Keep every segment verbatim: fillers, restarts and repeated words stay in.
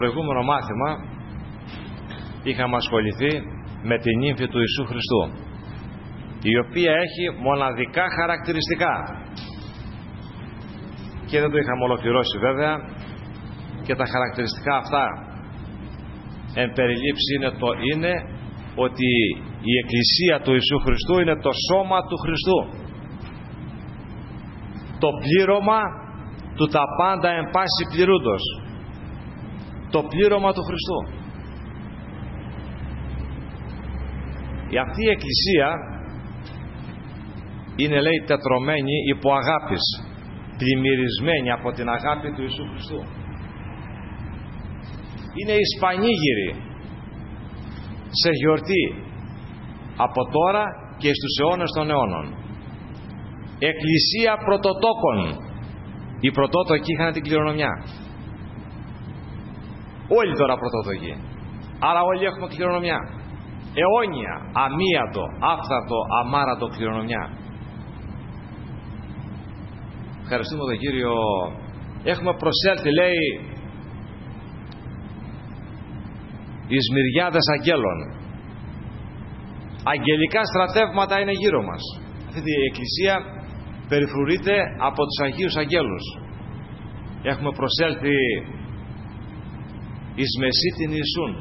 Στο προηγούμενο μάθημα είχαμε ασχοληθεί με την νύμφη του Ιησού Χριστού, η οποία έχει μοναδικά χαρακτηριστικά, και δεν το είχαμε ολοκληρώσει βέβαια, και τα χαρακτηριστικά αυτά εν περιλήψη είναι, το, είναι ότι η Εκκλησία του Ιησού Χριστού είναι το σώμα του Χριστού, το πλήρωμα του τα πάντα εν πάση πληρούντος, το πλήρωμα του Χριστού. Η αυτή η Εκκλησία είναι, λέει, τετρωμένη υπό αγάπης, πλημμυρισμένη από την αγάπη του Ιησού Χριστού. Είναι ισπανίγυρη σε γιορτή από τώρα και στους αιώνες των αιώνων. Εκκλησία πρωτοτόκων. Οι πρωτότοκοι είχαν την κληρονομιά. Όλοι τώρα πρωτότοκοι, άρα όλοι έχουμε κληρονομιά. Αιώνια, αμίατο, άφθαρτο, αμάρατο κληρονομιά. Ευχαριστούμε τον Κύριο. Έχουμε προσέλθει, λέει, εις μυριάδες αγγέλων. Αγγελικά στρατεύματα είναι γύρω μας. Αυτή η Εκκλησία περιφρουρείται από τους Αγίους Αγγέλους. Έχουμε προσέλθει εις μεσίτην Ιησούν,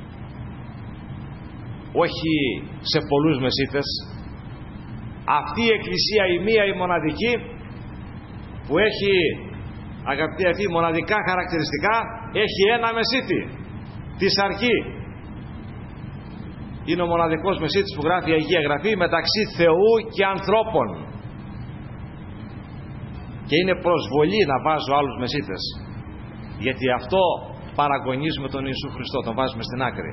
όχι σε πολλούς μεσίτες. Αυτή η Εκκλησία, η μία, η μοναδική, που έχει, αγαπητοί αυτοί, μοναδικά χαρακτηριστικά, έχει ένα μεσίτη, τη Σαρκή. Είναι ο μοναδικός μεσίτης που γράφει η Αγία Γραφή μεταξύ Θεού και ανθρώπων. Και είναι προσβολή να βάζω άλλους μεσίτες, γιατί αυτό παραγωνίζουμε τον Ιησού Χριστό, τον βάζουμε στην άκρη,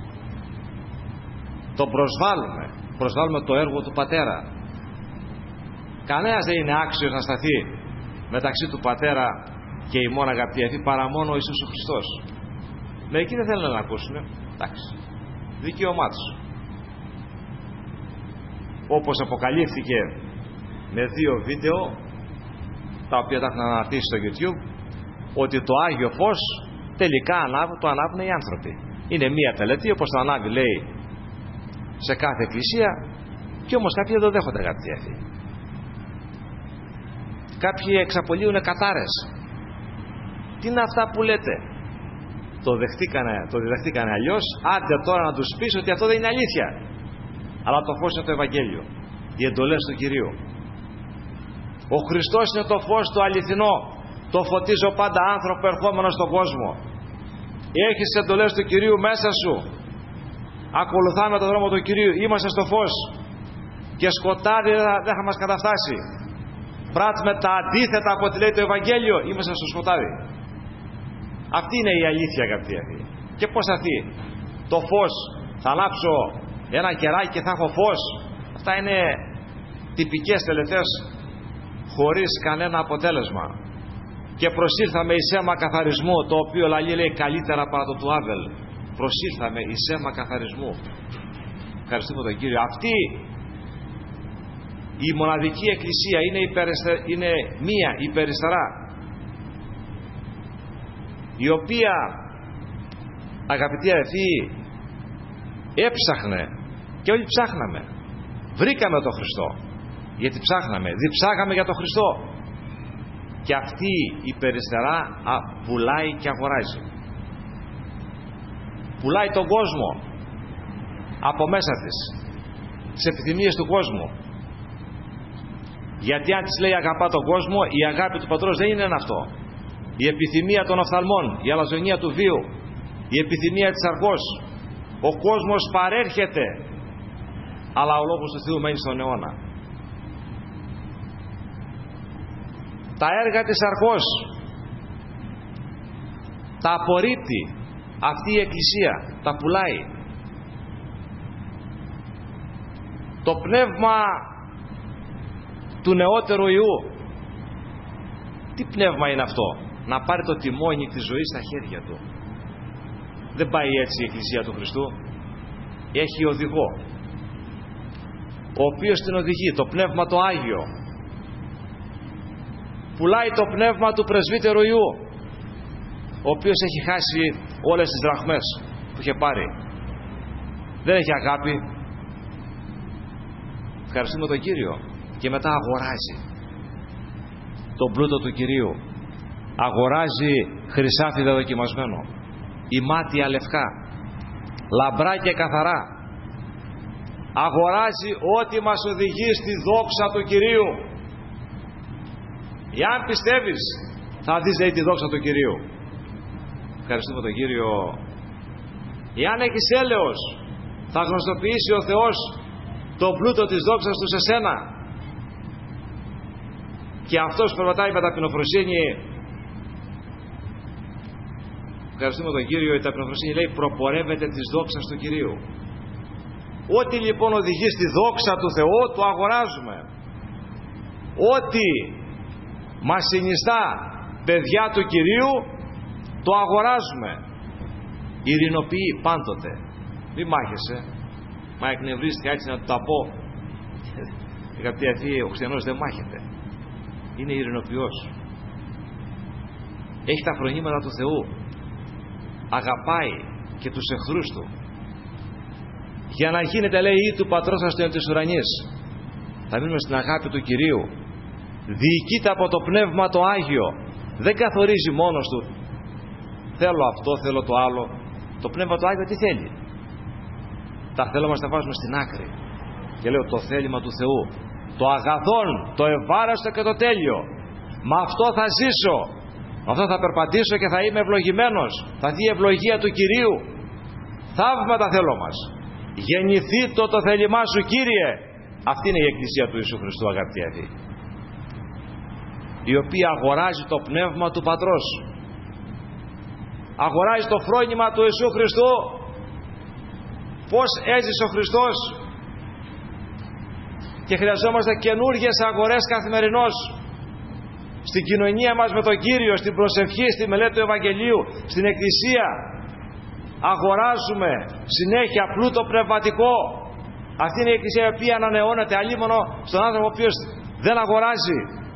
τον προσβάλλουμε, προσβάλλουμε το έργο του Πατέρα. Κανένας δεν είναι άξιος να σταθεί μεταξύ του Πατέρα και ημών, αγαπητοί αυτοί, παρά μόνο ο Ιησούς ο Χριστός. Μερικοί δεν θέλουν να ακούσουν, εντάξει, δικαίωμά τους. Όπως αποκαλύφθηκε με δύο βίντεο, τα οποία τα έχουν αναρτήσει στο YouTube, ότι το Άγιο Φως τελικά ανάβει, το ανάβουν οι άνθρωποι. Είναι μία τελετή, όπως το ανάβει, λέει, σε κάθε εκκλησία, και όμως κάποιοι δεν το δέχονται, αγαπητοί αυτοί. Κάποιοι εξαπολύουν κατάρες. Τι είναι αυτά που λέτε? Το δεχτήκανε, το διδαχτήκανε αλλιώς. Άντε τώρα να τους πεις ότι αυτό δεν είναι αλήθεια. Αλλά το φως είναι το Ευαγγέλιο, οι εντολές του Κυρίου. Ο Χριστός είναι το φως το αληθινό, το φωτίζω πάντα άνθρωπο ερχόμενο στον κόσμο. Έχεις τις εντολές του Κυρίου μέσα σου. Ακολουθάμε τον δρόμο του Κυρίου, είμαστε στο φως, και σκοτάδι δεν θα μας καταφτάσει. Πράττουμε τα αντίθετα από ό,τι λέει το Ευαγγέλιο, είμαστε στο σκοτάδι. Αυτή είναι η αλήθεια, αγαπητοί. Και πώς αυτή? Το φως, θα ανάψω ένα κεράκι και θα έχω φως? Αυτά είναι τυπικές τελετές χωρίς κανένα αποτέλεσμα. Και προσήλθαμε εις αίμα καθαρισμού, το οποίο λαλεί, λέει, καλύτερα παρά το του Άβελ. Προσήλθαμε εις αίμα καθαρισμού. Ευχαριστούμε τον Κύριο. Αυτή η μοναδική Εκκλησία είναι, υπεριστερ... είναι μία, η περιστερά, η οποία, αγαπητοί αδελφοί, έψαχνε, και όλοι ψάχναμε, βρήκαμε τον Χριστό, γιατί ψάχναμε, διψάγαμε για τον Χριστό, και αυτή η περιστερά α, πουλάει και αγοράζει, πουλάει τον κόσμο από μέσα της, τις επιθυμίες του κόσμου. Γιατί αν της λέει αγαπά τον κόσμο, η αγάπη του Πατρός δεν είναι αυτό. Η επιθυμία των οφθαλμών, η αλαζονία του βίου, η επιθυμία της αρκός. Ο κόσμος παρέρχεται, αλλά ο λόγος του Θεού μένει στον αιώνα. Τα έργα της αρκός τα απορρίπτει αυτή η Εκκλησία, τα πουλάει. Το πνεύμα του νεότερου Ιού, τι πνεύμα είναι αυτό? Να πάρει το τιμόνι της ζωής στα χέρια του. Δεν πάει έτσι η Εκκλησία του Χριστού. Έχει οδηγό, ο οποίος την οδηγεί, το πνεύμα το Άγιο. Πουλάει το πνεύμα του πρεσβύτερου Ιού, ο οποίος έχει χάσει όλες τις δραχμές που είχε πάρει. Δεν έχει αγάπη. Ευχαριστούμε τον Κύριο. Και μετά αγοράζει τον πλούτο του Κυρίου. Αγοράζει χρυσάφι δοκιμασμένο, ημάτια λευκά, λαμπρά και καθαρά. Αγοράζει ό,τι μας οδηγεί στη δόξα του Κυρίου. Εάν πιστεύεις, θα δεις, λέει, τη δόξα του Κυρίου. Ευχαριστούμε τον Κύριο. Εάν έχεις έλεος, θα γνωστοποιήσει ο Θεός τον πλούτο της δόξας του σε σένα. Και αυτός περπατάει με ταπεινοφροσύνη. Ευχαριστούμε τον Κύριο. Η ταπεινοφροσύνη, λέει, προπορεύεται της δόξας του Κυρίου. Ό,τι λοιπόν οδηγεί στη δόξα του Θεού, το αγοράζουμε. Ό,τι μας συνιστά παιδιά του Κυρίου, το αγοράζουμε. Ειρηνοποιεί πάντοτε. Μη μάχεσαι. Μα εκνευρίστηκα, έτσι να του τα πω. Αγαπητοί αυτοί, ο χριστιανός δεν μάχεται. Είναι ειρηνοποιός. Έχει τα φρονήματα του Θεού. Αγαπάει και τους εχθρούς του. Για να γίνεται, λέει, ή του πατρός σας της ουρανής. Θα μείνουμε στην αγάπη του Κυρίου. Διοικείται από το Πνεύμα το Άγιο. Δεν καθορίζει μόνος του. Θέλω αυτό, θέλω το άλλο. Το Πνεύμα το Άγιο τι θέλει? Τα θέλω μας τα βάζουμε στην άκρη. Και λέω το θέλημα του Θεού. Το αγαθόν, το ευάρεστο και το τέλειο. Με αυτό θα ζήσω. Με αυτό θα περπατήσω και θα είμαι ευλογημένος. Θα δει η ευλογία του Κυρίου. Θαύματα θέλω μας. Γεννηθεί το το θέλημά σου, Κύριε. Αυτή είναι η Εκκλησία του Ιησού Χριστού, αγαπητοί αδελφοί, η οποία αγοράζει το πνεύμα του Πατρός. Αγοράζει το φρόνημα του Ιησού Χριστού. Πώς έζησε ο Χριστός. Και χρειαζόμαστε καινούργιες αγορές καθημερινώς. Στην κοινωνία μας με τον Κύριο, στην προσευχή, στη μελέτη του Ευαγγελίου, στην Εκκλησία. Αγοράζουμε συνέχεια πλούτο πνευματικό. Αυτή είναι η Εκκλησία η οποία ανανεώνεται, αλίμονο στον άνθρωπο ο οποίος δεν αγοράζει.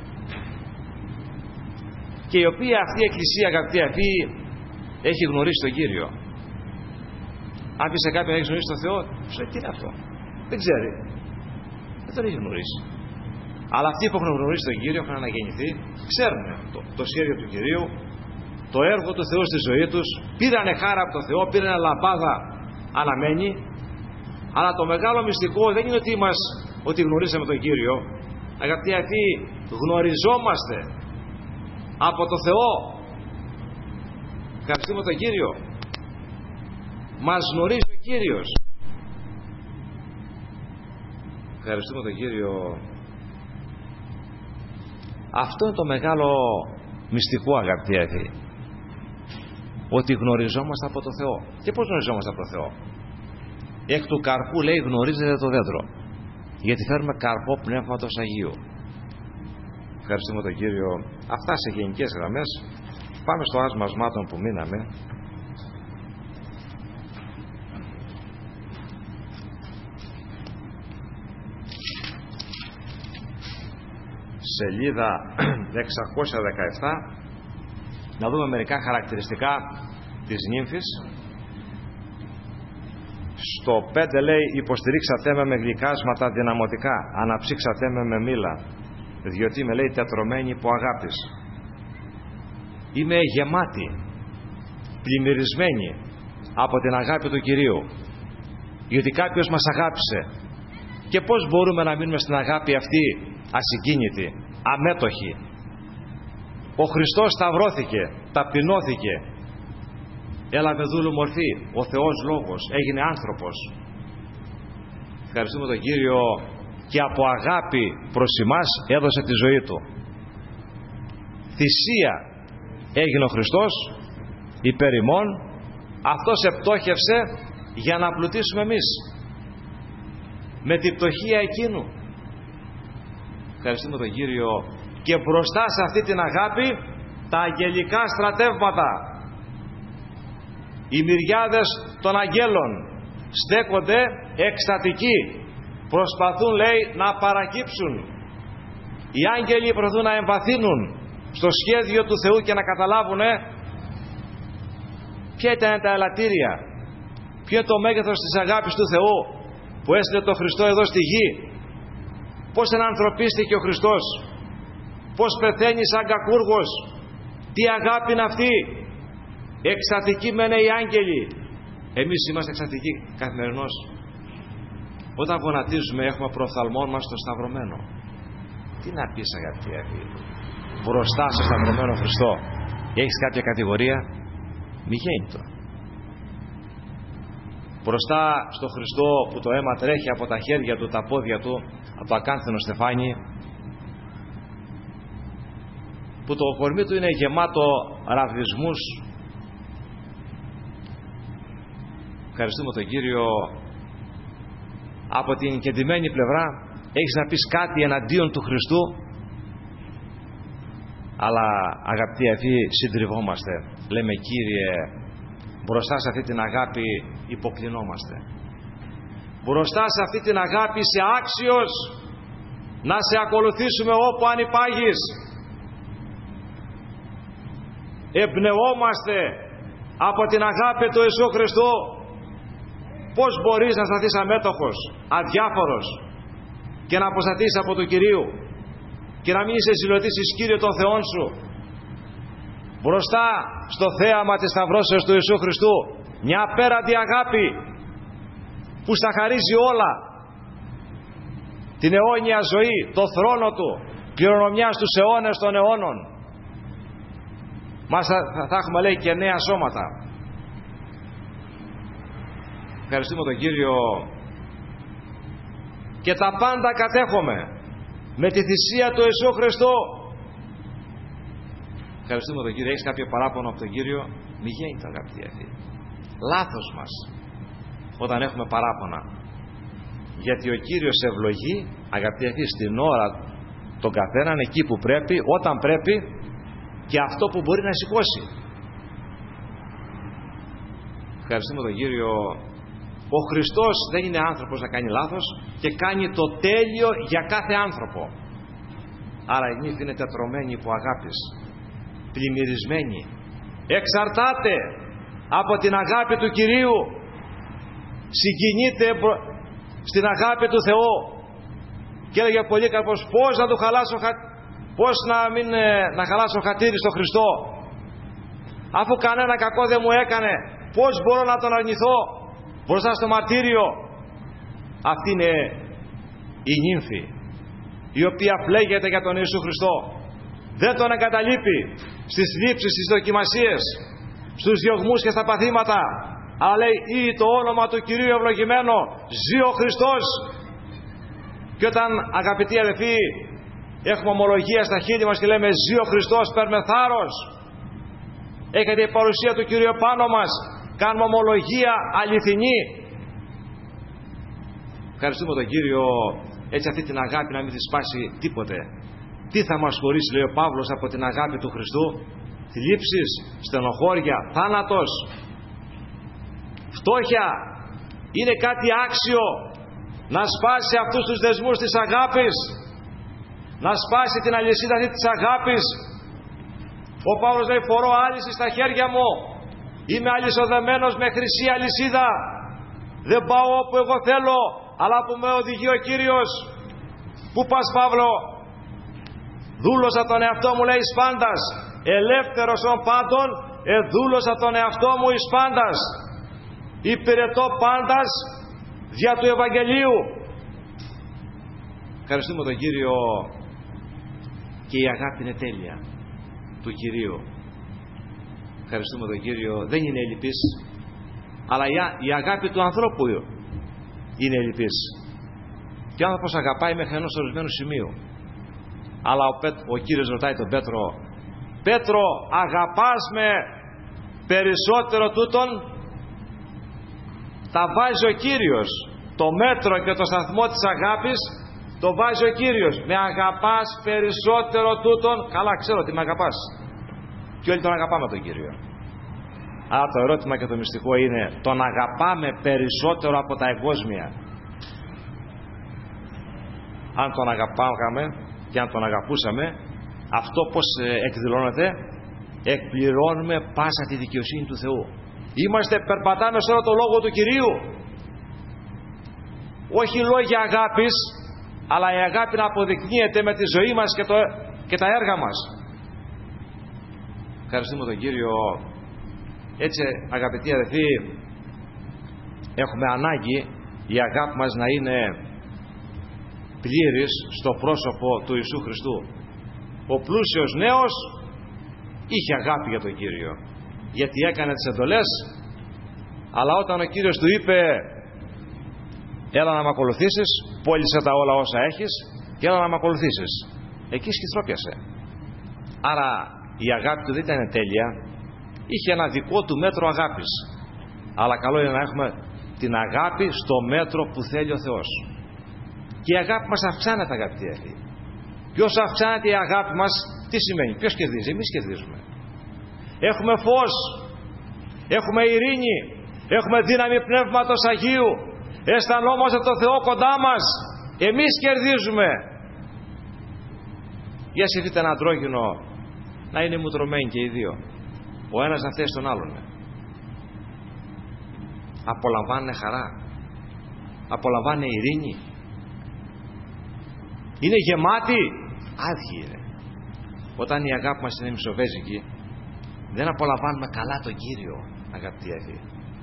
Και η οποία αυτή η Εκκλησία, αγαπητοί αυτοί, έχει γνωρίσει τον Κύριο. Αν πει σε κάποιον να έχει γνωρίσει τον Θεό, σου λέει τι είναι αυτό? Δεν ξέρει. Δεν τον έχει γνωρίσει. Αλλά αυτοί που έχουν γνωρίσει τον Κύριο, έχουν αναγεννηθεί, ξέρουν το, το σχέδιο του Κυρίου, το έργο του Θεού στη ζωή τους, πήρανε χάρα από τον Θεό, πήρανε λαμπάδα αναμένη. Αλλά το μεγάλο μυστικό δεν είναι ότι, μας, ότι γνωρίσαμε τον Κύριο. Αγαπητοί αυτοί, γνωριζόμαστε από τον Θεό. Ευχαριστούμε τον Κύριο. Μας γνωρίζει ο Κύριος. Ευχαριστούμε τον Κύριο. Αυτό είναι το μεγάλο μυστικό, αγαπητοί αδελφοί, ότι γνωριζόμαστε από τον Θεό. Και πώς γνωριζόμαστε από τον Θεό? Εκ του καρπού, λέει, γνωρίζετε το δέντρο, γιατί φέρουμε καρπό Πνεύματος Αγίου. Ευχαριστούμε τον Κύριο. Αυτά σε γενικές γραμμές. Πάμε στο άσμα ασμάτων που μείναμε. Σελίδα εξακόσια δεκαεπτά. Να δούμε μερικά χαρακτηριστικά της νύμφης. Στο πέντε λέει, υποστηρίξατε με με γλυκάσματα δυναμωτικά, αναψύξατε με με μήλα, διότι με, λέει, τετρωμένη υπό αγάπης. Είμαι γεμάτη, πλημμυρισμένη από την αγάπη του Κυρίου, γιατί κάποιος μας αγάπησε. Και πώς μπορούμε να μείνουμε στην αγάπη αυτή ασυγκίνητη, αμέτωχη? Ο Χριστός σταυρώθηκε, ταπεινώθηκε, έλαβε δούλου μορφή, ο Θεός Λόγος, έγινε άνθρωπος. Ευχαριστούμε τον Κύριο, και από αγάπη προς εμάς έδωσε τη ζωή Του. Θυσία έγινε ο Χριστός υπέρ ημών. Αυτός επτόχευσε για να πλουτίσουμε εμείς με την πτωχία εκείνου. Ευχαριστούμε τον Κύριο. Και μπροστά σε αυτή την αγάπη τα αγγελικά στρατεύματα, οι μυριάδες των αγγέλων στέκονται εκστατικοί, προσπαθούν, λέει, να παρακύψουν. Οι άγγελοι προσπαθούν να εμβαθύνουν στο σχέδιο του Θεού και να καταλάβουν Ποια ήταν τα ελαττήρια? Ποιο είναι το μέγεθος της αγάπης του Θεού που έστειλε τον Χριστό εδώ στη γη? Πώς ενανθρωπίστηκε ο Χριστός? Πώς πεθαίνει σαν κακούργος? Τι αγάπη είναι αυτή? Εκστατικοί μένε οι άγγελοι. Εμείς είμαστε εκστατικοί καθημερινώς? Όταν γονατίζουμε έχουμε προφθαλμόν μας το σταυρωμένο. Τι να πεις, αγαπητοί αδελφοί, μπροστά στο σταυρωμένο Χριστό έχεις κάποια κατηγορία? Μη γέννητο. Μπροστά στο Χριστό που το αίμα τρέχει από τα χέρια του, τα πόδια του, από το ακάνθινο στεφάνι, που το κορμί του είναι γεμάτο ραβδισμούς. Ευχαριστούμε τον Κύριο. Από την κεντυμένη πλευρά έχεις να πεις κάτι εναντίον του Χριστού, αλλά αγαπητοί αδελφοί, συντριβόμαστε. Λέμε, Κύριε, μπροστά σε αυτή την αγάπη υποκλεινόμαστε. Μπροστά σε αυτή την αγάπη είσαι άξιος να σε ακολουθήσουμε όπου ανυπάγεις. Εμπνεόμαστε από την αγάπη του Ιησού Χριστού. Πώς μπορείς να σταθείς αμέτωχος, αδιάφορος και να αποσταθείς από του Κυρίου και να μην είσαι ζηλωτής εις Κύριο των Θεών σου? Μπροστά στο θέαμα της σταυρώσεως του Ιησού Χριστού, μια απέραντη αγάπη που στα χαρίζει όλα, την αιώνια ζωή, το θρόνο του, κληρονομιά στους αιώνες των αιώνων. Μας θα, θα έχουμε, λέει, και νέα σώματα. Ευχαριστούμε τον Κύριο. Και τα πάντα κατέχομαι με τη θυσία του Ιησού Χριστού. Ευχαριστούμε τον Κύριο. Έχεις κάποιο παράπονο από τον Κύριο? Μη γέννητο, αγαπητοί αδελφοί. Λάθος μας όταν έχουμε παράπονα. Γιατί ο Κύριος ευλογεί, αγαπητοί αδελφοί, στην ώρα τον καθέναν εκεί που πρέπει, όταν πρέπει και αυτό που μπορεί να σηκώσει. Ευχαριστούμε τον Κύριο. Ο Χριστός δεν είναι άνθρωπος να κάνει λάθος και κάνει το τέλειο για κάθε άνθρωπο. Άρα η νύφη είναι τετρωμένη υπό αγάπης, πλημμυρισμένη, εξαρτάται από την αγάπη του Κυρίου, συγκινείται στην αγάπη του Θεού και έλεγε πολύ καλώς, πώς να του χαλάσω, πώς να, μην, να χαλάσω χατήρι στο Χριστό, αφού κανένα κακό δεν μου έκανε, πώς μπορώ να τον αρνηθώ μπροστά στο μαρτύριο? Αυτή είναι η νύμφη η οποία φλέγεται για τον Ιησού Χριστό. Δεν τον εγκαταλείπει στις θλίψεις, στις δοκιμασίες, στους διωγμούς και στα παθήματα, αλλά λέει, ή το όνομα του Κυρίου ευλογημένο, ζει ο Χριστός. Και όταν, αγαπητοί αδελφοί, έχουμε ομολογία στα χείλη μας και λέμε ζει ο Χριστός, παίρνουμε θάρρος. Έχετε η παρουσία του Κυρίου πάνω μας, κάνουμε ομολογία αληθινή. Ευχαριστούμε τον Κύριο. Έτσι αυτή την αγάπη να μην τη σπάσει τίποτε. Τι θα μας χωρίσει, λέει ο Παύλος, από την αγάπη του Χριστού? Θλίψεις, στενοχώρια, θάνατος, φτώχεια? Είναι κάτι άξιο να σπάσει αυτούς τους δεσμούς της αγάπης, να σπάσει την αλυσίδα αυτή της αγάπης. Ο Παύλος λέει, φορώ άλυση στα χέρια μου, είμαι αλυσοδεμένος με χρυσή αλυσίδα, δεν πάω όπου εγώ θέλω, αλλά που με οδηγεί ο Κύριος. Πού πας, Παύλο? Δούλωσα τον εαυτό μου, λέει, εις πάντας, ελεύθερος των πάντων, εδούλωσα τον εαυτό μου εις πάντας, υπηρετώ πάντας δια του Ευαγγελίου. Ευχαριστούμε τον Κύριο. Και η αγάπη είναι τέλεια του Κυρίου. Ευχαριστούμε τον Κύριο. Δεν είναι ελλειπής, αλλά η αγάπη του ανθρώπου είναι ελλειπής. Και ο άνθρωπος αγαπάει μέχρι ενός ορισμένου σημείου. Αλλά ο, Πέτ, ο Κύριος ρωτάει τον Πέτρο, Πέτρο, αγαπάς με περισσότερο τούτον? Τα βάζει ο Κύριος. Το μέτρο και το σταθμό της αγάπης το βάζει ο Κύριος. Με αγαπάς περισσότερο τούτον? Καλά, ξέρω ότι με αγαπάς. Και όλοι τον αγαπάμε τον Κύριο. Άρα το ερώτημα και το μυστικό είναι, τον αγαπάμε περισσότερο από τα εγκόσμια? Αν τον αγαπάγαμε και αν τον αγαπούσαμε, αυτό πως εκδηλώνεται? Εκπληρώνουμε πάσα τη δικαιοσύνη του Θεού. Είμαστε, περπατάμε σε όλο το λόγο του Κυρίου. Όχι λόγια αγάπης, αλλά η αγάπη να αποδεικνύεται με τη ζωή μας και, το, και τα έργα μας. Ευχαριστούμε τον Κύριο. Έτσι, αγαπητοί αδελφοί, έχουμε ανάγκη η αγάπη μας να είναι πλήρης στο πρόσωπο του Ιησού Χριστού. Ο πλούσιος νέος είχε αγάπη για τον Κύριο, γιατί έκανε τις εντολές, αλλά όταν ο Κύριος του είπε έλα να με ακολουθήσεις, πώλησε τα όλα όσα έχεις και έλα να με ακολουθήσεις, εκεί σκυθρόπιασε. Άρα η αγάπη του δεν ήταν τέλεια, είχε ένα δικό του μέτρο αγάπης, αλλά καλό είναι να έχουμε την αγάπη στο μέτρο που θέλει ο Θεός. Και η αγάπη μας αυξάνεται, αγαπητοί αδελφοί. Και όσο αυξάνεται η αγάπη μας, τι σημαίνει? Ποιος κερδίζει? Εμείς κερδίζουμε. Έχουμε φως, έχουμε ειρήνη, έχουμε δύναμη Πνεύματος Αγίου, αισθανόμαστε το Θεό κοντά μας, εμείς κερδίζουμε. Για σκεφτείτε ένα αντρόγυνο να είναι μουτρωμένοι και οι δύο, ο ένας να θέσει τον άλλον. Απολαμβάνε χαρά, απολαμβάνε ειρήνη, είναι γεμάτοι? Άδειοι είναι. Όταν η αγάπη μας είναι μισοβέζικη, δεν απολαμβάνουμε καλά τον Κύριο, αγαπητοί αδελφοί.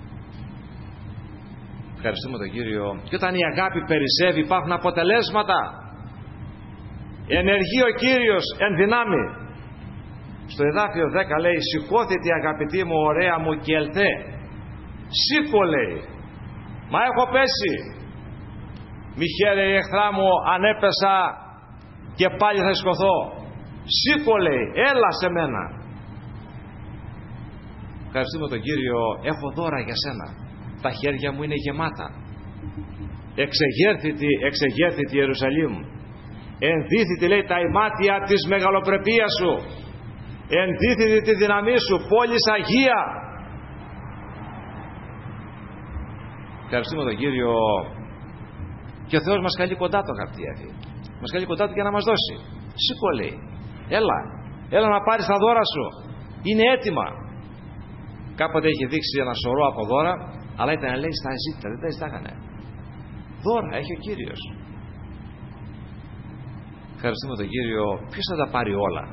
Ευχαριστούμε τον Κύριο. Και όταν η αγάπη περισσεύει, υπάρχουν αποτελέσματα. Ενεργεί ο Κύριος εν δυνάμει. Στο εδάφιο δέκα λέει, σηκώθητε αγαπητοί μου, ωραία μου, και ελθέ. Σήκω, λέει. Μα έχω πέσει. Μη χαίρε η εχθρά μου, αν έπεσα και πάλι θα σηκωθώ. Σήκω, λέει, έλα σε μένα. Ευχαριστούμε τον Κύριο. Έχω δώρα για σένα. Τα χέρια μου είναι γεμάτα. Εξεγέρθητη, εξεγέρθητη Ιερουσαλήμ. Ενδύθητη, λέει, τα ημάτια της μεγαλοπρεπίας σου. Ενδύθητη τη δύναμή σου, πόλης Αγία. Ευχαριστούμε τον Κύριο. Και ο Θεός μας καλεί κοντά του, αγαπητοί αδελφοί. Μας καλεί κοντά του για να μας δώσει. Σήκω, λέει. Έλα. Έλα να πάρεις τα δώρα σου. Είναι έτοιμα. Κάποτε είχε δείξει ένα σωρό από δώρα, αλλά ήταν, λέει, στα ζήτητα. Δεν τα ζητάγανε. Δώρα έχει ο Κύριος. Ευχαριστούμε τον Κύριο. Ποιος θα τα πάρει όλα?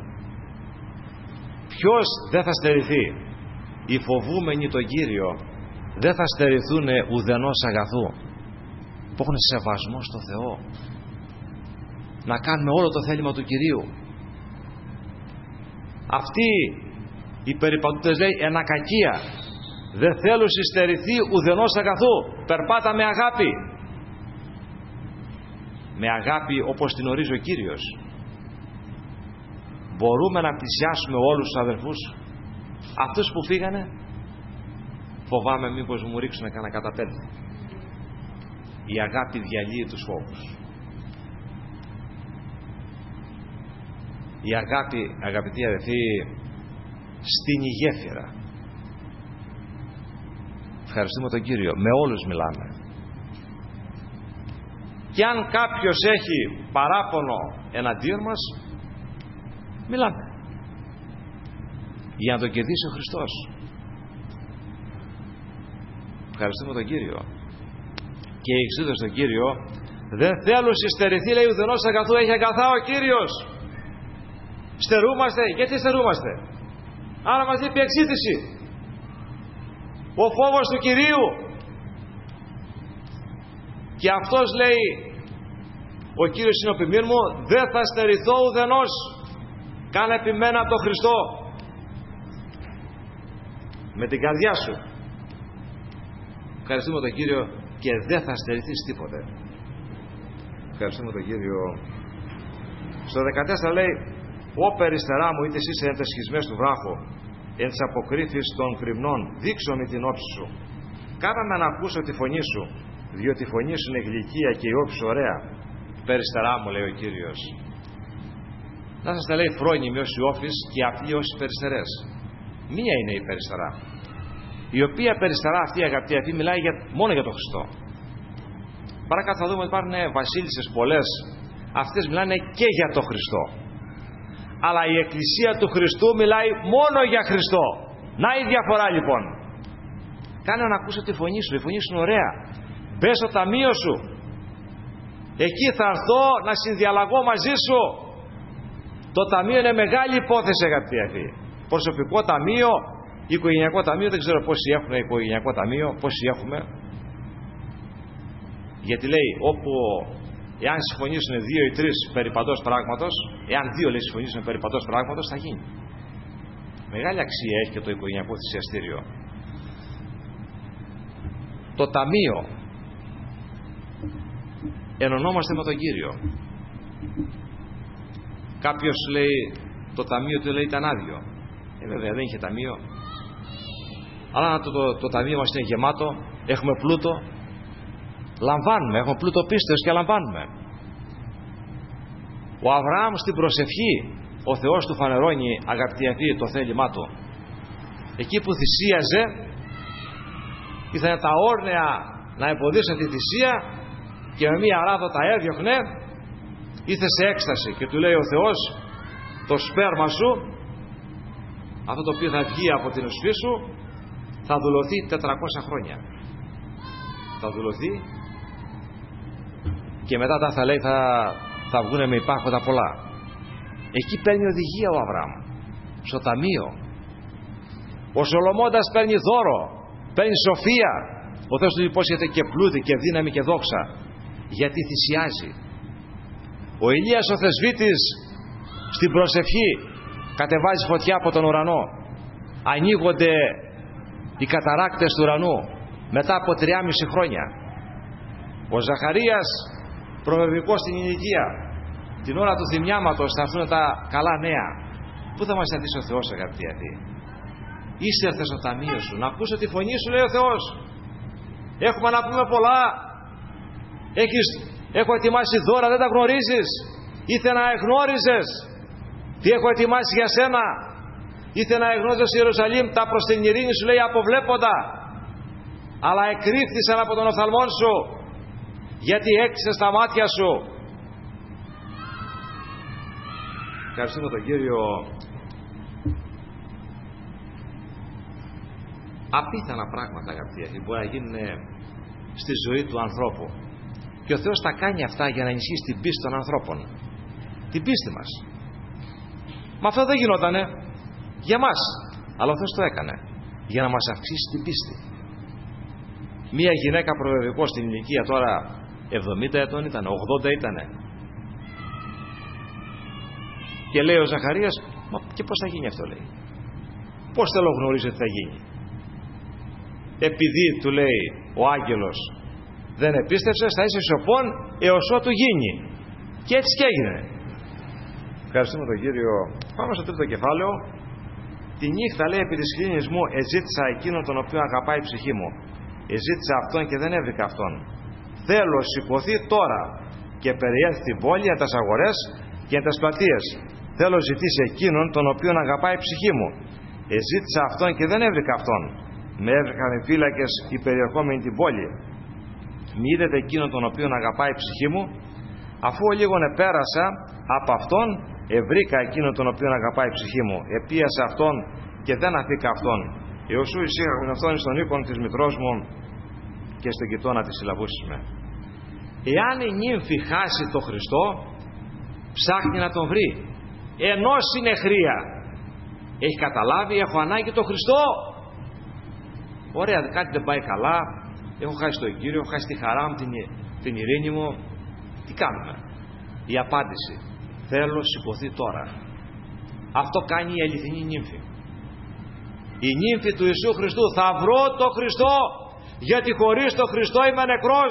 Ποιος δεν θα στερηθεί? Οι φοβούμενοι τον Κύριο δεν θα στερηθούν ουδενός αγαθού, που έχουν σεβασμό στο Θεό, να κάνουμε όλο το θέλημα του Κυρίου. Αυτοί οι περιπατούντες, λέει, εν ακακία, δεν θέλουν συστερηθεί ουδενός αγαθού. Περπάτα με αγάπη, με αγάπη όπως την ορίζει ο Κύριος. Μπορούμε να πλησιάσουμε όλους τους αδελφούς, αυτούς που φύγανε? Φοβάμαι μήπως μου ρίξουν κανένα καταπέντε. Η αγάπη διαλύει τους φόβους. Η αγάπη, αγαπητοί αδελφοί, στείνει γέφυρα. Ευχαριστούμε τον Κύριο. Με όλους μιλάμε. Και αν κάποιος έχει παράπονο εναντίον μας, μιλάμε για να τον κερδίσει ο Χριστός. Ευχαριστούμε τον Κύριο. Και εξήδω στον Κύριο, δεν θέλουν συστερηθεί, λέει, ουδενός αγαθού. Έχει αγαθά ο Κύριος. Στερούμαστε. Γιατί στερούμαστε? Άρα μας λείπει εξήτηση. Ο φόβος του Κυρίου. Και αυτός, λέει, ο Κύριος είναι ο ποιμήν μου, δεν θα στερηθώ ουδενός. Κάνε επιμένα από τον Χριστό. Με την καρδιά σου. Ευχαριστούμε τον Κύριο. Και δεν θα στερηθείς τίποτε. Ευχαριστούμε τον Κύριο. Στο δεκατέσσερα λέει, «Ω περιστερά μου, είτε εσύ σε εντεσχισμένες του βράχου, εν της αποκρύφης των κρυμνών, δείξω με την όψη σου. Κάνα με να ακούσω τη φωνή σου, διότι η φωνή σου είναι γλυκία και η όψη σου ωραία. Περιστερά μου», λέει ο Κύριος. Να σας τα λέει φρόνιμοι ως οι όφης και απλοί ως οι περιστερές. Μία είναι η περιστερά, η οποία περιστερά αυτή, αγαπητοί αυτή, μιλάει για, μόνο για τον Χριστό. Παρακάτω θα δούμε ότι υπάρχουν βασίλισσες πολλές, αυτές μιλάνε και για τον Χριστό. Αλλά η Εκκλησία του Χριστού μιλάει μόνο για Χριστό. Να η διαφορά λοιπόν. κάνε να ακούσω τη φωνή σου. Η φωνή σου είναι ωραία. Μπες στο ταμείο σου. Εκεί θα έρθω να συνδιαλλαγώ μαζί σου. Το ταμείο είναι μεγάλη υπόθεση, αγαπητοί αδελφοί. Προσωπικό ταμείο, οικογενειακό ταμείο, δεν ξέρω πόσοι έχουμε οικογενειακό ταμείο, πόσοι έχουμε. Γιατί λέει, όπου εάν συμφωνήσουν δύο ή τρεις περί παντός πράγματος, εάν δύο λέει συμφωνήσουν περί παντός πράγματος, θα γίνει. Μεγάλη αξία έχει και το οικογενειακό θυσιαστήριο. Το ταμείο, ενωνόμαστε με τον Κύριο. Κάποιος λέει, το ταμείο του λέει ήταν άδειο. Ε, βέβαια δεν είχε ταμείο. Αλλά το, το, το ταμείο μας είναι γεμάτο, έχουμε πλούτο, λαμβάνουμε, έχουμε πλούτο πίστεως και λαμβάνουμε. Ο Αβραάμ στην προσευχή, ο Θεός του φανερώνει, αγαπητοί αδελφοί, το θέλημά του. Εκεί που θυσίαζε, ήθελε τα όρνεα να εμποδίσουν τη θυσία και με μία ράδο τα έδιωχνε, ήρθε σε έκσταση και του λέει ο Θεός, το σπέρμα σου, αυτό το οποίο θα βγει από την οσφή σου, θα δουλωθεί τετρακόσια χρόνια. Θα δουλωθεί και μετά τα θα λέει θα, θα βγουν με υπάρχοντα πολλά. Εκεί παίρνει οδηγία ο Αβραάμ, στο ταμείο. Ο Σολομώντας παίρνει δώρο, παίρνει σοφία. Ο Θεός του υπόσχεται και πλούτη και δύναμη και δόξα, γιατί θυσιάζει. Ο Ηλίας ο θεσβήτης στην προσευχή κατεβάζει φωτιά από τον ουρανό. Ανοίγονται οι καταράκτες του ουρανού μετά από τριάμιση χρόνια. Ο Ζαχαρίας προβεβικός στην ηλικία, την ώρα του θυμιάματος θα έρθουν τα καλά νέα. Πού θα μας αντίσει ο Θεός, αγαπητοί αδελφοί? Ήσερθε στο ταμείο σου, να ακούσω τη φωνή σου, λέει ο Θεός. Έχουμε να πούμε πολλά. Έχεις, έχω ετοιμάσει δώρα, δεν τα γνωρίζεις. Ήθε να εγνώριζες τι έχω ετοιμάσει για σένα. Ήθε να εγνώριζες Ιερουσαλήμ, τα προς την ειρήνη σου λέει αποβλέποντα. Αλλά εκρύφθησαν από τον οφθαλμόν σου, γιατί έκλεισες τα μάτια σου. Ευχαριστούμε τον Κύριο. Απίθανα πράγματα, αγαπητοί, μπορεί να γίνουν στη ζωή του ανθρώπου. Και ο Θεός τα κάνει αυτά για να ενισχύσει την πίστη των ανθρώπων. Την πίστη μας. Μα αυτό δεν γινότανε για μας. Αλλά ο Θεός το έκανε για να μας αυξήσει την πίστη. Μία γυναίκα προβεβικός στην ηλικία τώρα εβδομήντα ετών ήταν, ογδόντα ήτανε. Και λέει ο Ζαχαρίας, μα και πώς θα γίνει αυτό, λέει. Πώς θέλω γνωρίζω τι θα γίνει. Επειδή του λέει ο άγγελος δεν επίστευσες, θα είσαι σιωπών έως ότου γίνει. Και έτσι και έγινε. Ευχαριστούμε τον Κύριο. Πάμε στο τρίτο κεφάλαιο. Τη νύχτα, λέει, επί της κλίνης μου εζήτησα εκείνον τον οποίο αγαπάει η ψυχή μου. Εζήτησα αυτόν και δεν έβρικα αυτόν. Θέλω σηκωθεί τώρα και περιέλθει την πόλη, εν τας αγορές και εν τας πλατείες. Θέλω ζητήσει εκείνον τον οποίον αγαπάει η ψυχή μου. Εζήτησα αυτόν και δεν έβρικα αυτόν. Με έβρικαν οι φύλακες οι περιερχόμενοι την πόλη. Μη είδετε εκείνον τον οποίον αγαπάει η ψυχή μου. Αφού λίγον επέρασα από αυτόν, ευρήκα εκείνον τον οποίον αγαπάει η ψυχή μου. Επίασα αυτόν και δεν αφήκα αυτόν. Ιωσού εισήγαγον αυτόν στον οίκον της μητρός μου και στον γειτόνα της συλλαβούσης με. Εάν η νύμφη χάσει το Χριστό, ψάχνει να τον βρει. Ενός είναι χρία. Έχει καταλάβει, έχω ανάγκη το Χριστό. Ωραία, κάτι δεν πάει καλά. Έχω χάσει τον Κύριο, έχω χάσει τη χαρά μου, την, την ειρήνη μου. Τι κάνουμε? Η απάντηση, θέλω σηκωθεί τώρα. Αυτό κάνει η αληθινή νύμφη. Η νύμφη του Ιησού Χριστού. Θα βρω το Χριστό, γιατί χωρίς το Χριστό είμαι νεκρός.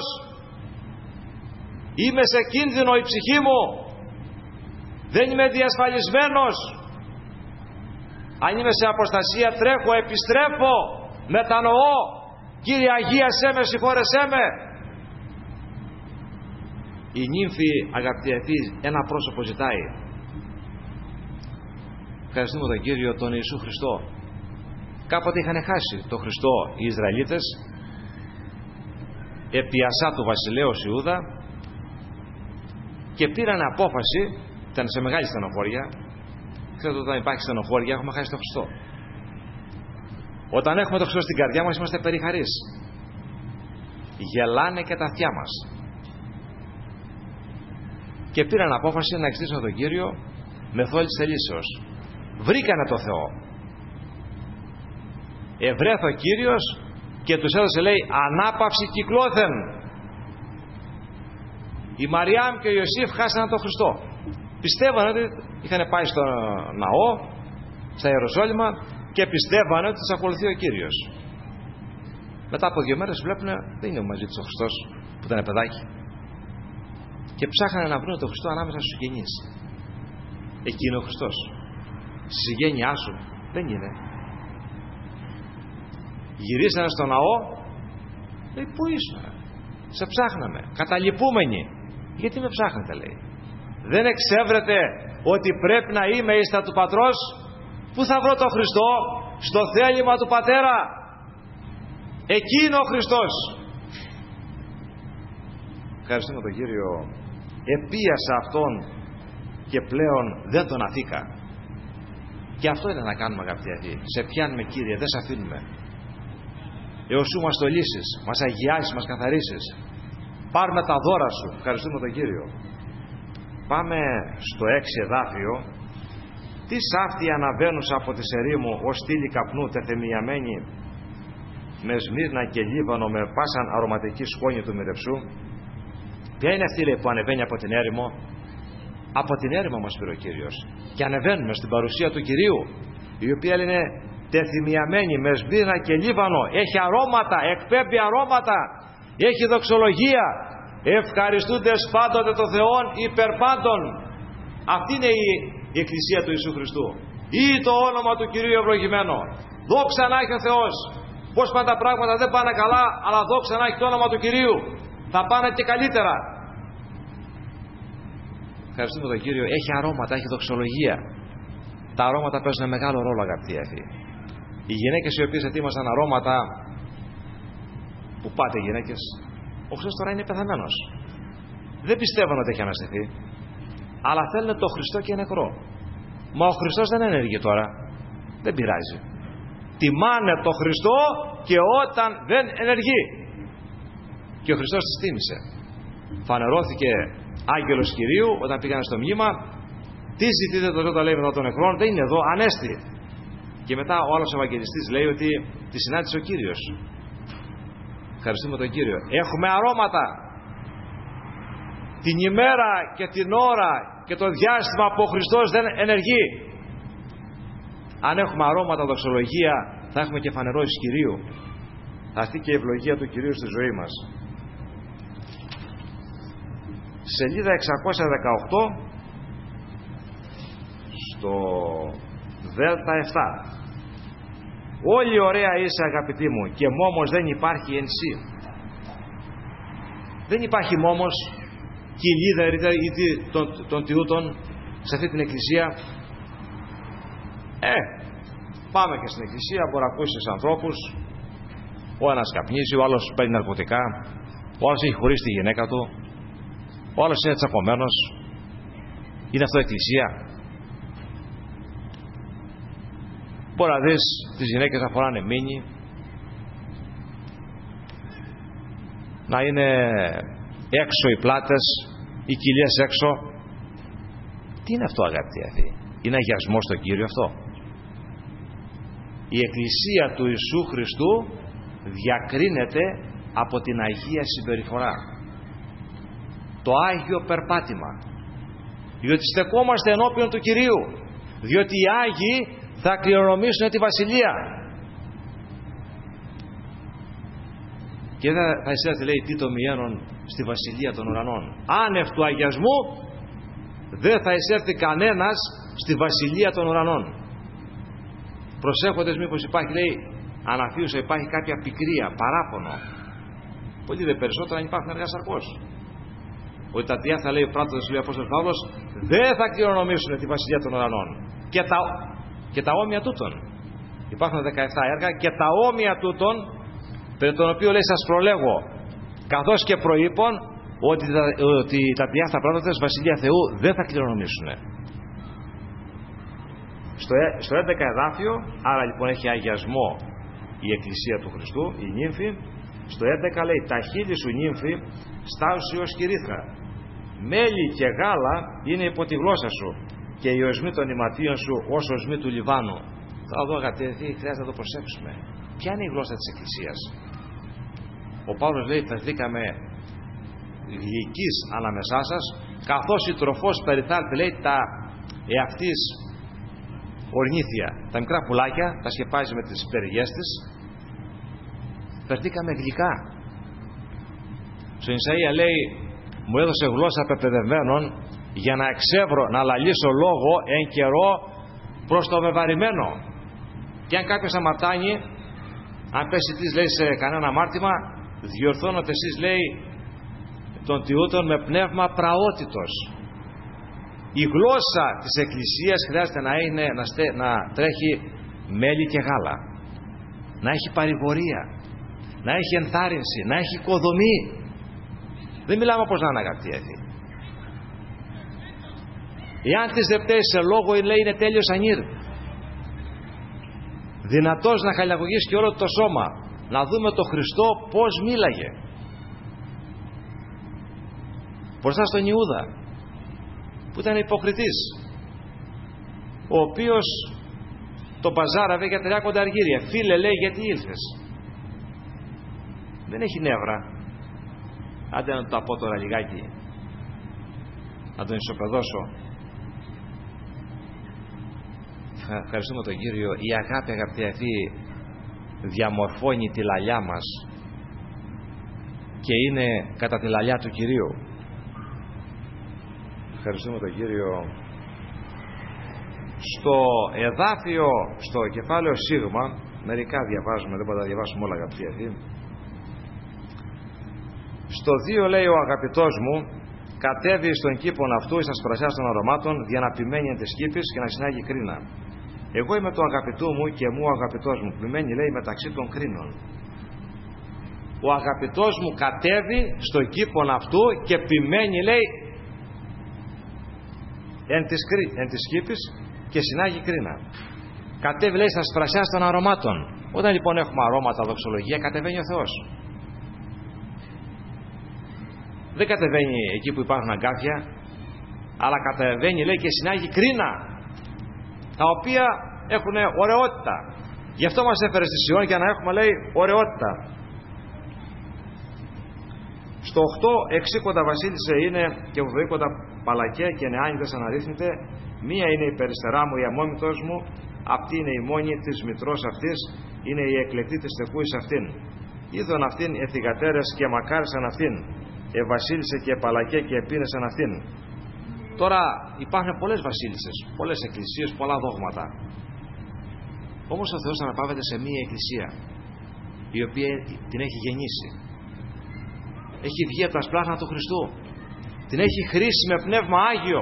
Είμαι σε κίνδυνο η ψυχή μου. Δεν είμαι διασφαλισμένος. Αν είμαι σε αποστασία, τρέχω, επιστρέφω, μετανοώ. Κύριε, αγίασέ με, συγχώρεσέ με. Η νύμφη, αγαπητοί αδελφοί, ένα πρόσωπο ζητάει. Ευχαριστούμε τον Κύριο, τον Ιησού Χριστό. Κάποτε είχαν χάσει το Χριστό οι Ισραηλίτες επί ασά του βασιλέως Ιούδα και πήραν απόφαση, ήταν σε μεγάλη στενοχώρια. Ξέρετε, όταν υπάρχει στενοχώρια έχουμε χάσει το Χριστό. Όταν έχουμε το Χριστό στην καρδιά μας είμαστε περιχαρείς. Γελάνε και τα αυτιά μας. Και πήραν απόφαση να εκτίσουν τον Κύριο με θόλη της θελήσεως. Βρήκανε το Θεό. Ευρέθη ο Κύριος και τους έδωσε, λέει, ανάπαυση κυκλώθεν. Η Μαριάμ και ο Ιωσήφ χάσανε τον Χριστό. Πιστεύανε ότι είχαν πάει στο ναό, στα Ιεροσόλυμα, και πιστεύανε ότι τους ακολουθεί ο Κύριος. Μετά από δύο μέρες βλέπουν δεν είναι μαζί τους ο Χριστός που ήταν παιδάκι. Και ψάχνανε να βρουν τον Χριστό ανάμεσα στους συγγενείς. Εκεί είναι ο Χριστός. Στη συγγένειά σου δεν είναι. Γυρίσανε στο ναό, λέει, πού ήσουν? Σε ψάχναμε, καταλυπούμενοι. Γιατί με ψάχνετε, λέει? Δεν εξεύρετε ότι πρέπει να είμαι ίστα του Πατρός? Πού θα βρω τον Χριστό? Στο θέλημα του Πατέρα. Εκεί είναι ο Χριστός. Ευχαριστούμε τον Κύριο. Επίασα Αυτόν και πλέον δεν τον αφήκα. Και αυτό είναι να κάνουμε, αγαπητοί αδελφοί. Σε πιάνουμε, Κύριε, δεν σε αφήνουμε. Εωσού μας στολίσεις, μας αγιάσεις, μας καθαρίσεις. Πάρουμε τα δώρα σου. Ευχαριστούμε τον Κύριο. Πάμε στο έξι εδάφιο. Τι σάφτη αναβαίνουσα από τη ερήμου ως στήλη καπνού τεθεμιαμένη με Σμύρνα και Λίβανο με πάσαν αρωματική σκόνη του μυρευσού. Ποια είναι αυτή, λέει, που ανεβαίνει από την έρημο? Από την έρημο μας πήρε ο Κύριος. Και ανεβαίνουμε στην παρουσία του Κυρίου, η οποία είναι τεθυμιαμένη με Σμύρνα και Λίβανο. Έχει αρώματα, εκπέμπει αρώματα, έχει δοξολογία. Ευχαριστούντες πάντοτε το Θεόν υπερπάντων. Αυτή είναι η, η Εκκλησία του Ιησού Χριστού. Ή το όνομα του Κυρίου ευλογημένο. Δόξα να έχει ο Θεός. Πως πάντα πράγματα δεν πάνε καλά, αλλά δόξα να έχει το όνομα του Κυρίου. Θα πάνε και καλύτερα. Ευχαριστούμε τον Κύριο. Έχει αρώματα, έχει δοξολογία. Τα αρώματα παίζουν μεγάλο ρόλο, αγαπητοί αδελφοί. Οι γυναίκες οι οποίες ετοίμασαν αρώματα, που πάτε γυναίκες, ο Χριστός τώρα είναι πεθαμένος. Δεν πιστεύουν ότι έχει αναστηθεί, αλλά θέλουν το Χριστό και νεκρό. Μα ο Χριστός δεν ενεργεί τώρα. Δεν πειράζει. Τιμάνε το Χριστό και όταν δεν ενεργεί. Και ο Χριστός τις τίμησε. Φανερώθηκε άγγελος Κυρίου όταν πήγανε στο μνήμα. Τι ζητείτε το ζώτα, λέει, μετά των νεκρών? Δεν είναι εδώ, ανέστη. Και μετά ο άλλος Ευαγγελιστής λέει ότι τη συνάντησε ο Κύριος. Ευχαριστούμε τον Κύριο. Έχουμε αρώματα. Την ημέρα και την ώρα και το διάστημα που ο Χριστός δεν ενεργεί. Αν έχουμε αρώματα, δοξολογία, θα έχουμε και φανερώσεις Κυρίου. Θα έρθει και η ευλογία του Κυρίου στη ζωή μας. Σελίδα εξακόσια δεκαοκτώ, στο Δέλτα επτά. Όλη ωραία είσαι, αγαπητοί μου, και μόμος δεν υπάρχει εν σύ. Δεν υπάρχει μόμος, κοιλίδα ή των, των τιούτων σε αυτή την εκκλησία. Ε, πάμε και στην εκκλησία, μπορεί να ακούσει τους ανθρώπους. Ο ένας καπνίζει, ο άλλος παίρνει ναρκωτικά, ο άλλος έχει χωρίσει τη γυναίκα του, ο άλλος είναι τσακωμένος. Είναι αυτό εκκλησία? Μπορεί να δεις τις γυναίκες να φοράνε μίνι, να είναι έξω οι πλάτες, οι κοιλιές έξω. Τι είναι αυτό, αγαπητοί αδελφοί? Είναι αγιασμός στον Κύριο αυτό? Η Εκκλησία του Ιησού Χριστού διακρίνεται από την Αγία συμπεριφορά, το Άγιο περπάτημα, διότι στεκόμαστε ενώπιον του Κυρίου, διότι οι Άγιοι θα κληρονομήσουν τη Βασιλεία. Και δεν θα εισέλθει, λέει, τι το μιένον στη Βασιλεία των ουρανών. Άνευ του αγιασμού δεν θα εισέλθει κανένας στη Βασιλεία των ουρανών. Προσέχοντες μήπως υπάρχει, λέει, αναφίουσα, υπάρχει κάποια πικρία, παράπονο. Πολύ δε περισσότερο αν υπάρχουν αργά σαρκός. Ότι τα τιά θα λέει ο πράτορας, λέει ο Απόστολος Παύλος, δεν θα κληρονομήσουν τη Βασιλεία των ουρανών. Και τα, και τα όμοια τούτων. Υπάρχουν δεκαεπτά έργα και τα όμοια τούτων, περί των οποίων, λέει, σας προλέγω, καθώς και προείπων, ότι τα, ότι τα τριάστα πράτορες Βασιλεία Θεού δεν θα κληρονομήσουν. Στο, στο έντεκα εδάφιο, άρα λοιπόν έχει αγιασμό η εκκλησία του Χριστού, η νύμφη. Στο έντεκα λέει: τα χείλη σου νύμφη στάζουσι ως κυρίθρα, μέλι και γάλα είναι υπό τη γλώσσα σου, και οι οσμοί των ηματίων σου ως οσμοί του Λιβάνου. Τώρα εδώ, αγαπητοί, χρειάζεται να το προσέξουμε. Ποια είναι η γλώσσα της εκκλησίας? Ο Παύλος λέει: φερθήκαμε γλυκείς ανάμεσά σας, καθώς η τροφός περιθάλπη, λέει, τα εαυτής ορνήθια, τα μικρά πουλάκια τα σκεπάζει με τις περιγές της. Φερθήκαμε γλυκά. Στο Ισαΐα λέει: μου έδωσε γλώσσα πεπαιδευμένων, για να εξεύρω, να λαλήσω λόγο εν καιρό προς το βεβαρημένο. Και αν κάποιος αμαρτάνει, αν πέσει της, λέει, σε κανένα αμάρτημα, διορθώνονται εσείς, λέει, των τιούτων με πνεύμα πραότητος. Η γλώσσα της Εκκλησίας χρειάζεται να, είναι, να, στε, να τρέχει μέλι και γάλα, να έχει παρηγορία, να έχει ενθάρρυνση, να έχει οικοδομή. Δεν μιλάμε όπως να είναι, αγαπητοί έθι. Εάν της δεν πταίει σε λόγο, λέει, είναι τέλειος ανήρ. Δυνατός να χαλιαγωγήσει και όλο το σώμα. Να δούμε το Χριστό πώς μίλαγε μπροστά στον Ιούδα, που ήταν υποκριτής, ο οποίος τον παζάραβε για τριάκοντα αργύρια. Φίλε, λέει, γιατί ήλθες? Δεν έχει νεύρα. Άντε να το πω τώρα λιγάκι, να τον ισοπεδώσω. Ευχαριστούμε τον Κύριο. Η αγάπη, αγαπητοί αυτοί, διαμορφώνει τη λαλιά μας και είναι κατά τη λαλιά του Κυρίου. Ευχαριστούμε τον Κύριο. Στο εδάφιο, στο κεφάλαιο Σίγμα, μερικά διαβάζουμε, δεν μπορούμε να διαβάσουμε όλα, αγαπητοί αυτοί. Στο δύο λέει: ο αγαπητός μου κατέβει στον κήπον αυτού εις τας πρασιάς των αρωμάτων, για να ποιμένει εν της κήπης και να συνάγει κρίνα. Εγώ είμαι το αγαπητού μου και μου ο αγαπητός μου, ποιμένει, λέει, μεταξύ των κρίνων. Ο αγαπητός μου κατέβει στον κήπον αυτού και ποιμένει, λέει, εν της, εν της κήπης και συνάγει κρίνα. Κατέβει, λέει, στα σπρασιά των αρωμάτων. Όταν λοιπόν έχουμε αρώματα, δοξολογία, κατεβαίνει ο Θεός. Δεν κατεβαίνει εκεί που υπάρχουν αγκάθια, αλλά κατεβαίνει, λέει, και συνάγει κρίνα, τα οποία έχουν ωραιότητα. Γι' αυτό μας έφερε στη Σιών, για να έχουμε, λέει, ωραιότητα. Στο οκτώ: εξήκοντα βασίλισσε είναι και εβδοήκοντα παλακέ και νεάνιδες αναρρύθμιτε. Μία είναι η περιστερά μου, η αμόμητος μου, αυτή είναι η μόνη της μητρός αυτής, είναι η εκλεκτή της τεκούης αυτήν. Είδον αυτήν εθιγατέρες και μακάρισαν αυτήν, ευασίλισσε και παλακέ και επίνεσαν αυτήν. Τώρα υπάρχουν πολλές βασίλισσες, πολλές εκκλησίες, πολλά δόγματα. Όμως ο Θεός αναπαύεται σε μία εκκλησία, η οποία την έχει γεννήσει. Έχει βγει από τα σπλάχνα του Χριστού. Την έχει χρήσει με πνεύμα Άγιο.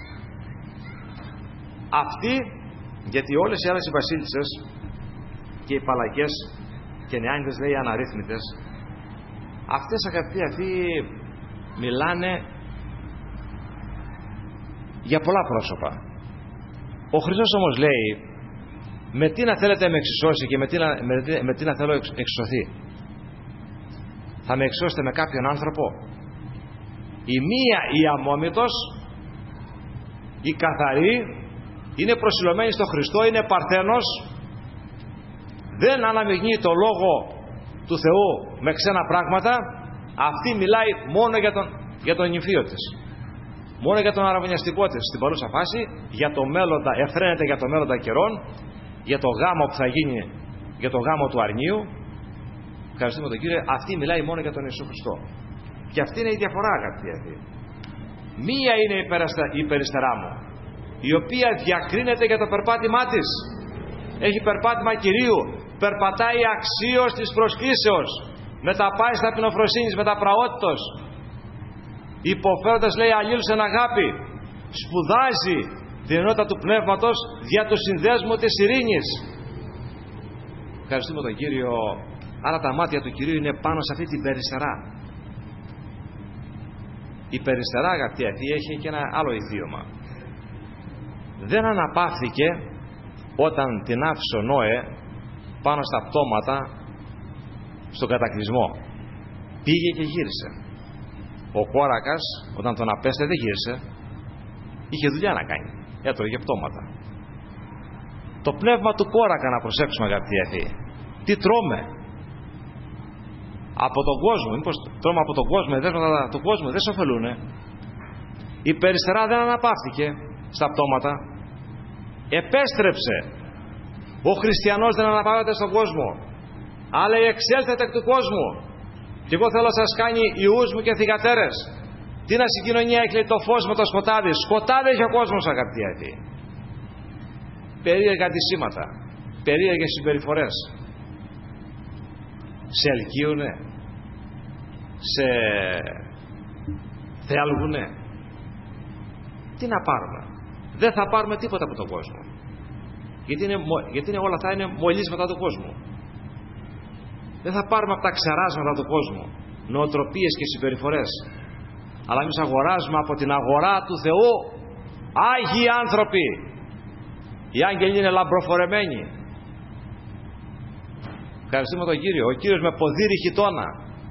Αυτή, γιατί όλες οι άλλες οι βασίλισσες και οι παλακές και νεάνιδες, λέει, αναρρύθμιτες, αυτές, αγαπητοί αυτοί, μιλάνε για πολλά πρόσωπα. Ο Χριστός όμως λέει: με τι να θέλετε με εξισώσει και με τι να, με, με τι να θέλω εξισωθεί? Θα με εξισώσετε με κάποιον άνθρωπο? Η μία, η αμόμητος, η καθαρή, είναι προσιλωμένη στο Χριστό, είναι παρθένος, δεν αναμειγνύει το λόγο του Θεού με ξένα πράγματα. Αυτή μιλάει μόνο για τον, για τον νυμφίο της, μόνο για τον αραβωνιαστικό της στην παρούσα φάση, για το μέλλοντα, εφραίνεται για το μέλλοντα καιρών, για το γάμο που θα γίνει, για το γάμο του αρνίου. Ευχαριστούμε τον Κύριο. Αυτή μιλάει μόνο για τον Ιησού Χριστό. Και αυτή είναι η διαφορά, αγαπητοί. Μία είναι η, περαστα... η περιστερά μου, η οποία διακρίνεται για το περπάτημά της. Έχει περπάτημα Κυρίου, περπατάει αξίως της προσκλήσεως, μεταπάει στα ταπεινοφροσύνης, μεταπραότητος, υποφέροντας, λέει, αλλήλους εν αγάπη, σπουδάζει την ενότητα του Πνεύματος δια του συνδέσμου της ειρήνης. Ευχαριστούμε τον Κύριο. Άρα τα μάτια του Κυρίου είναι πάνω σε αυτή την περιστερά. Η περιστερά, αγαπητοί, έχει και ένα άλλο ιδίωμα. Δεν αναπαύθηκε όταν την άφησε ο Νόε πάνω στα πτώματα στον κατακλυσμό. Πήγε και γύρισε. Ο Κόρακας, όταν τον απέστε, δεν γύρισε. Είχε δουλειά να κάνει. Έτρωγε πτώματα. Το πνεύμα του Κόρακα, να προσέξουμε, αγαπητοί αθώοι. Τι τρώμε? Από τον κόσμο. Μήπως τρώμε από τον κόσμο? Οι δέσματα του κόσμου δεν σε ωφελούνε. Η περιστερά δεν αναπαύτηκε στα πτώματα. Επέστρεψε. Ο χριστιανός δεν αναπαύεται στον κόσμο, αλλά εξέλθετε εκ του κόσμου. Και εγώ θέλω να σας κάνει ιούς μου και θυγατέρες. Τι να συγκοινωνία έχει, λέει, το φως με το σκοτάδι? Σκοτάδι έχει ο κόσμος, αγαπητοί αθώοι. Περίεργα αντισήματα, περίεργες συμπεριφορές. Σε ελκύουνε, σε θέλγουνε. Τι να πάρουμε? Δεν θα πάρουμε τίποτα από τον κόσμο, γιατί, είναι, γιατί είναι, όλα αυτά είναι μολύσματα του κόσμου. Δεν θα πάρουμε από τα ξεράσματα του κόσμου νοοτροπίες και συμπεριφορές, αλλά εμείς αγοράζουμε από την αγορά του Θεού άγιοι άνθρωποι. Οι άγγελοι είναι λαμπροφορεμένοι. Ευχαριστούμε τον Κύριο. Ο Κύριος με ποδήρι χιτώνα,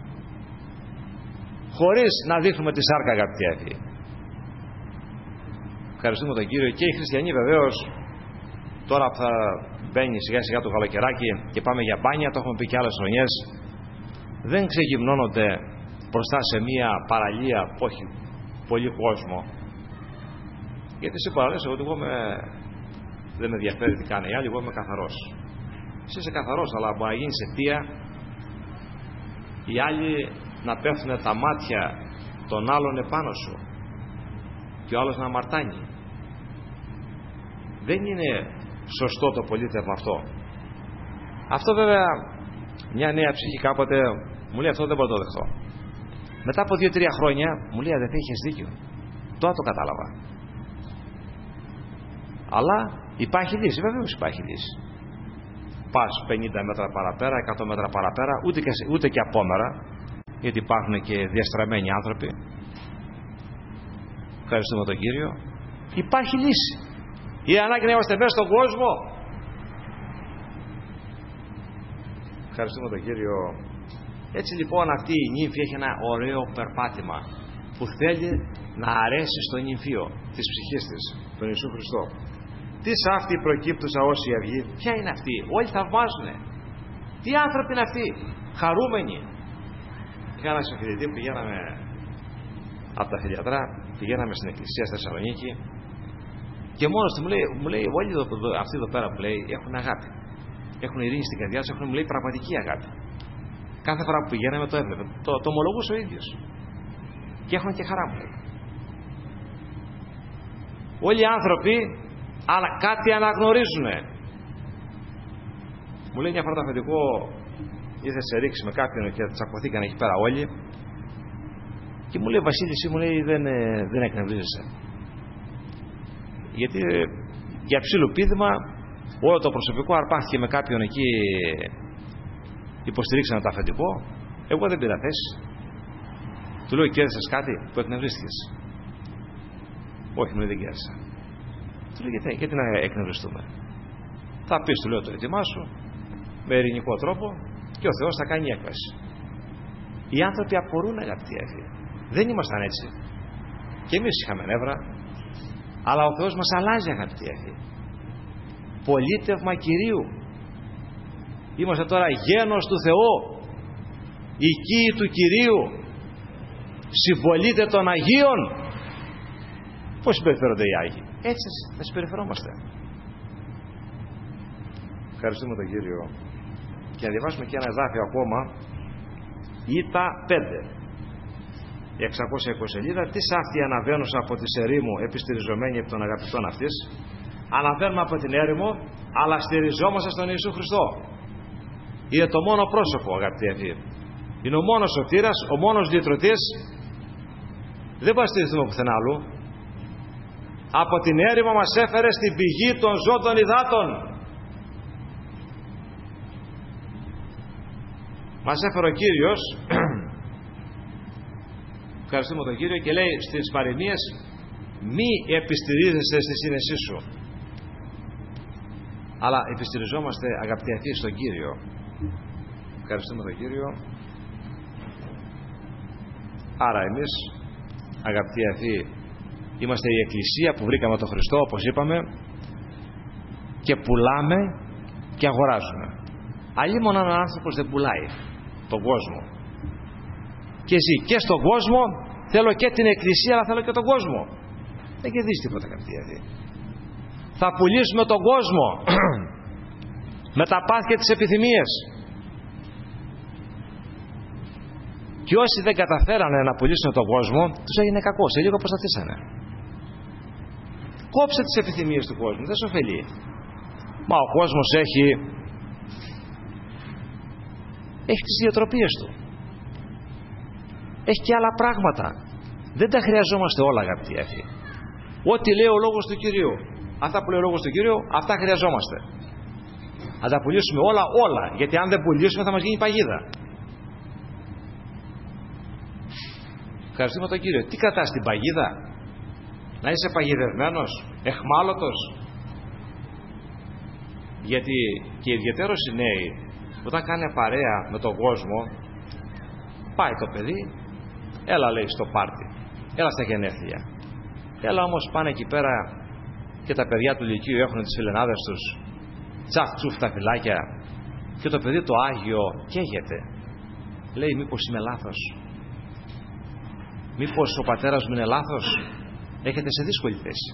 χωρίς να δείχνουμε τη σάρκα, αγαπητοί αθώοι. Ευχαριστούμε τον Κύριο. Και οι χριστιανοί, βεβαίως, τώρα που θα μπαίνει σιγά σιγά το καλοκαιράκι και πάμε για μπάνια, το έχουμε πει και άλλες χρονιές, δεν ξεγυμνώνονται μπροστά σε μία παραλία που έχει πολύ κόσμο. Γιατί εσύ παραλέσαι, εγώ εγώ με... δεν με ενδιαφέρει τι κάνει οι άλλοι, εγώ είμαι καθαρός. Εσύ είσαι καθαρός, αλλά μπορεί να γίνει αιτία οι άλλοι να πέφτουν τα μάτια των άλλων επάνω σου και ο άλλος να αμαρτάνει. Δεν είναι σωστό το πολίτευμα αυτό. Αυτό βέβαια μια νέα ψυχή κάποτε μου λέει αυτό δεν μπορώ να το δεχτώ. Μετά από δύο τρία χρόνια μου λέει αδερφέ, είχες δίκιο. Τώρα το κατάλαβα. Αλλά υπάρχει λύση, βεβαίως υπάρχει λύση. Πας πενήντα μέτρα παραπέρα, εκατό μέτρα παραπέρα, ούτε και, ούτε και απόμερα, γιατί υπάρχουν και διαστραμμένοι άνθρωποι. Ευχαριστούμε τον Κύριο. Υπάρχει λύση. Η ανάγκη να είμαστε μέσα στον κόσμο. Ευχαριστούμε τον Κύριο. Έτσι λοιπόν αυτή η νύμφη έχει ένα ωραίο περπάτημα που θέλει να αρέσει στο νυμφίο της ψυχής της, τον Ιησού Χριστό. Τι σάφτη προκύπτουσα όσοι αυγή? Ποια είναι αυτή? Όλοι θαυμάζουνε. Τι άνθρωποι είναι αυτοί? Χαρούμενοι. Είχα ένα συμφιλητή που πηγαίναμε από τα Φιλιατρά, πηγαίναμε στην εκκλησία στη Θεσσαλονίκη και μόνος του μου λέει, μου λέει όλοι εδώ, αυτοί εδώ πέρα που λέει έχουν αγάπη. Έχουν ειρήνη στην καρδιά τους, έχουν, μου λέει, πραγματική αγάπη. Κάθε φορά που πηγαίναμε το έβλεπε. Το, το ομολογούσε ο ίδιος. Και έχουν και χαρά, μου λέει. Όλοι οι άνθρωποι αλλά κάτι αναγνωρίζουνε. Μου λέει μια φορά το αφεντικό ήθελε σε ρίξει με κάποιον και τσακωθήκαν εκεί πέρα όλοι και μου λέει Βασίλη, εσύ, μου λέει, δεν, δεν εκνευρίζεσαι, γιατί για ψήλο πείδημα όλο το προσωπικό αρπάχθηκε με κάποιον εκεί, υποστηρίξανε το αφεντικό, εγώ δεν πήρα θέση. Του λέω κέρδισες κάτι που εκνευρίστηκες? Όχι, μου λέει, δεν κέρδισα. Του λέει γιατί, γιατί να εκνευριστούμε? Θα πεις, του λέω, το έτοιμά σου με ειρηνικό τρόπο και ο Θεός θα κάνει έκβαση. Οι άνθρωποι απορούν, αγαπητοί έφη. Δεν ήμασταν έτσι. Και εμείς είχαμε νεύρα, αλλά ο Θεός μας αλλάζει, αγαπητοί έφη. Πολίτευμα Κυρίου. Είμαστε τώρα γένος του Θεού, οικοί του Κυρίου, συμπολίτε των Αγίων. Πώς συμπεριφέρονται οι Άγιοι? Έτσι θα συμπεριφερόμαστε. Ευχαριστούμε τον Κύριο. Και να διαβάσουμε και ένα εδάφιο ακόμα, Ήτα πέντε, εξακόσια είκοσι σελίδα. Τι σάφτη αναβαίνουσα από τη ερήμου, επιστηριζομένη από τον αγαπητόν αυτής? Αναβαίνουμε από την έρημο, αλλά στηριζόμαστε στον Ιησού Χριστό. Είναι το μόνο πρόσωπο, αγαπητοί αδελφοί. Είναι ο μόνος σωτήρας, ο μόνος λυτρωτής. Δεν μπορεί να στηριχθούμε πουθενά άλλου. Από την έρημο μας έφερε στην πηγή των ζώντων υδάτων. Μας έφερε ο Κύριος, ευχαριστούμε τον Κύριο, και λέει στις παροιμίες, μη επιστηρίζεσαι στη σύνεσή σου, Αλλά επιστηριζόμαστε, αγαπητοί αυτοί, στον Κύριο. Ευχαριστούμε τον Κύριο. Άρα εμείς, αγαπητοί αυτοί, είμαστε η Εκκλησία που βρήκαμε τον Χριστό, όπως είπαμε, και πουλάμε και αγοράζουμε. Αλλήμον αν ο άνθρωπος δεν πουλάει τον κόσμο και ζει και στον κόσμο, θέλω και την Εκκλησία, αλλά θέλω και τον κόσμο, δεν κερδίζει τίποτα, αγαπητοί αυτοί. Θα πουλήσουμε τον κόσμο με τα πάθη και τις επιθυμίες. Και όσοι δεν καταφέρανε να πουλήσουν τον κόσμο, τους έγινε κακό, σε λίγο προσταθήσανε. Κόψε τις επιθυμίες του κόσμου, δεν σου ωφελεί. Μα ο κόσμος έχει έχει τις διατροπίες του, έχει και άλλα πράγματα, δεν τα χρειαζόμαστε όλα, αγαπητοί αυτοί. Ό,τι λέει ο λόγος του Κυρίου, αυτά που λέει ο λόγος του Κυρίου, αυτά χρειαζόμαστε. Αν τα πουλήσουμε όλα, όλα, γιατί αν δεν πουλήσουμε θα μας γίνει παγίδα. Ευχαριστούμε τον Κύριο. Τι κρατάς την παγίδα? Να είσαι παγιδευμένος, εχμάλωτος? Γιατί και ιδιαιτέρως οι νέοι, όταν κάνει παρέα με τον κόσμο, πάει το παιδί, έλα λέει στο πάρτι, έλα στα γενέθλια, έλα όμως πάνε εκεί πέρα και τα παιδιά του λυκείου έχουν τις φιλενάδες τους, τσαφ τσουφ τα φυλάκια, και το παιδί το Άγιο καίγεται, λέει μήπως είμαι λάθος, μήπως ο πατέρας μου είναι λάθος? Έχετε σε δύσκολη θέση.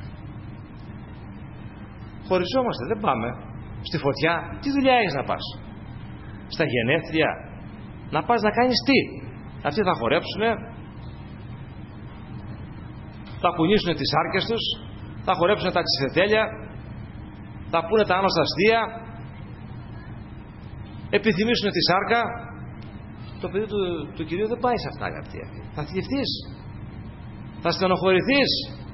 Χωριζόμαστε, δεν πάμε στη φωτιά. Τι δουλειά έχεις να πας? Στα γενέθλια να πας να κάνεις τι? Αυτοί θα χορέψουνε, θα κουνήσουνε τις άρκες τους, θα χορέψουνε τα τσιφετέλια, θα πούνε τα άνοστα αστεία, επιθυμήσουνε τη σάρκα. Το παιδί του, του Κυρίου δεν πάει σε αυτά, αγαπητοί. Θα θλιφθείς, θα στενοχωρηθείς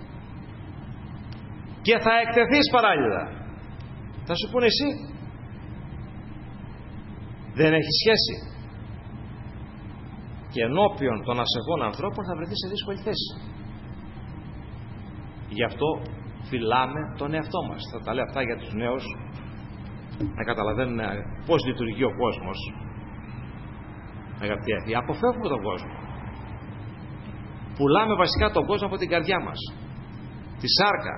και θα εκτεθείς παράλληλα. Θα σου πούνε εσύ δεν έχει σχέση, και ενώπιον των ασεβών ανθρώπων θα βρεθείς σε δύσκολη θέση. Γι' αυτό φυλάμε τον εαυτό μας. Θα τα λέω αυτά για τους νέους να καταλαβαίνουν πώς λειτουργεί ο κόσμος. Αγαπητοί αυτοί, αποφεύγουμε τον κόσμο. Πουλάμε βασικά τον κόσμο από την καρδιά μας, τη σάρκα,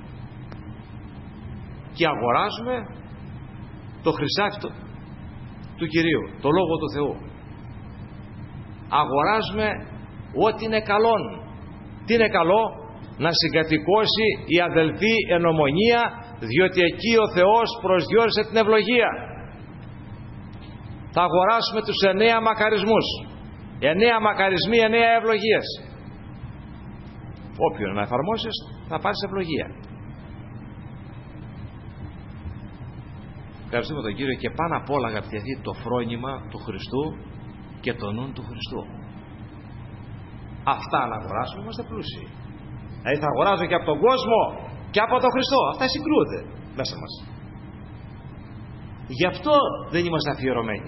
και αγοράζουμε το χρυσάφι του, του Κυρίου, το Λόγο του Θεού. Αγοράζουμε ό,τι είναι καλόν. Τι είναι καλό? Να συγκατοικώσει η αδελφή εν ομονία, διότι εκεί ο Θεός προσδιορίσε την ευλογία. Θα αγοράσουμε τους εννέα μακαρισμούς. Εννέα μακαρισμοί, εννέα ευλογίες. Όποιον να εφαρμόσεις θα πάρεις ευλογία. Ευχαριστούμε τον Κύριο, και πάνω απ' όλα, αγαπητοί, το φρόνημα του Χριστού και το νου του Χριστού. Αυτά να αγοράσουμε, είμαστε πλούσιοι. Δηλαδή θα αγοράζω και από τον κόσμο και από τον Χριστό. Αυτά συγκρούονται μέσα μας. Γι' αυτό δεν είμαστε αφιερωμένοι.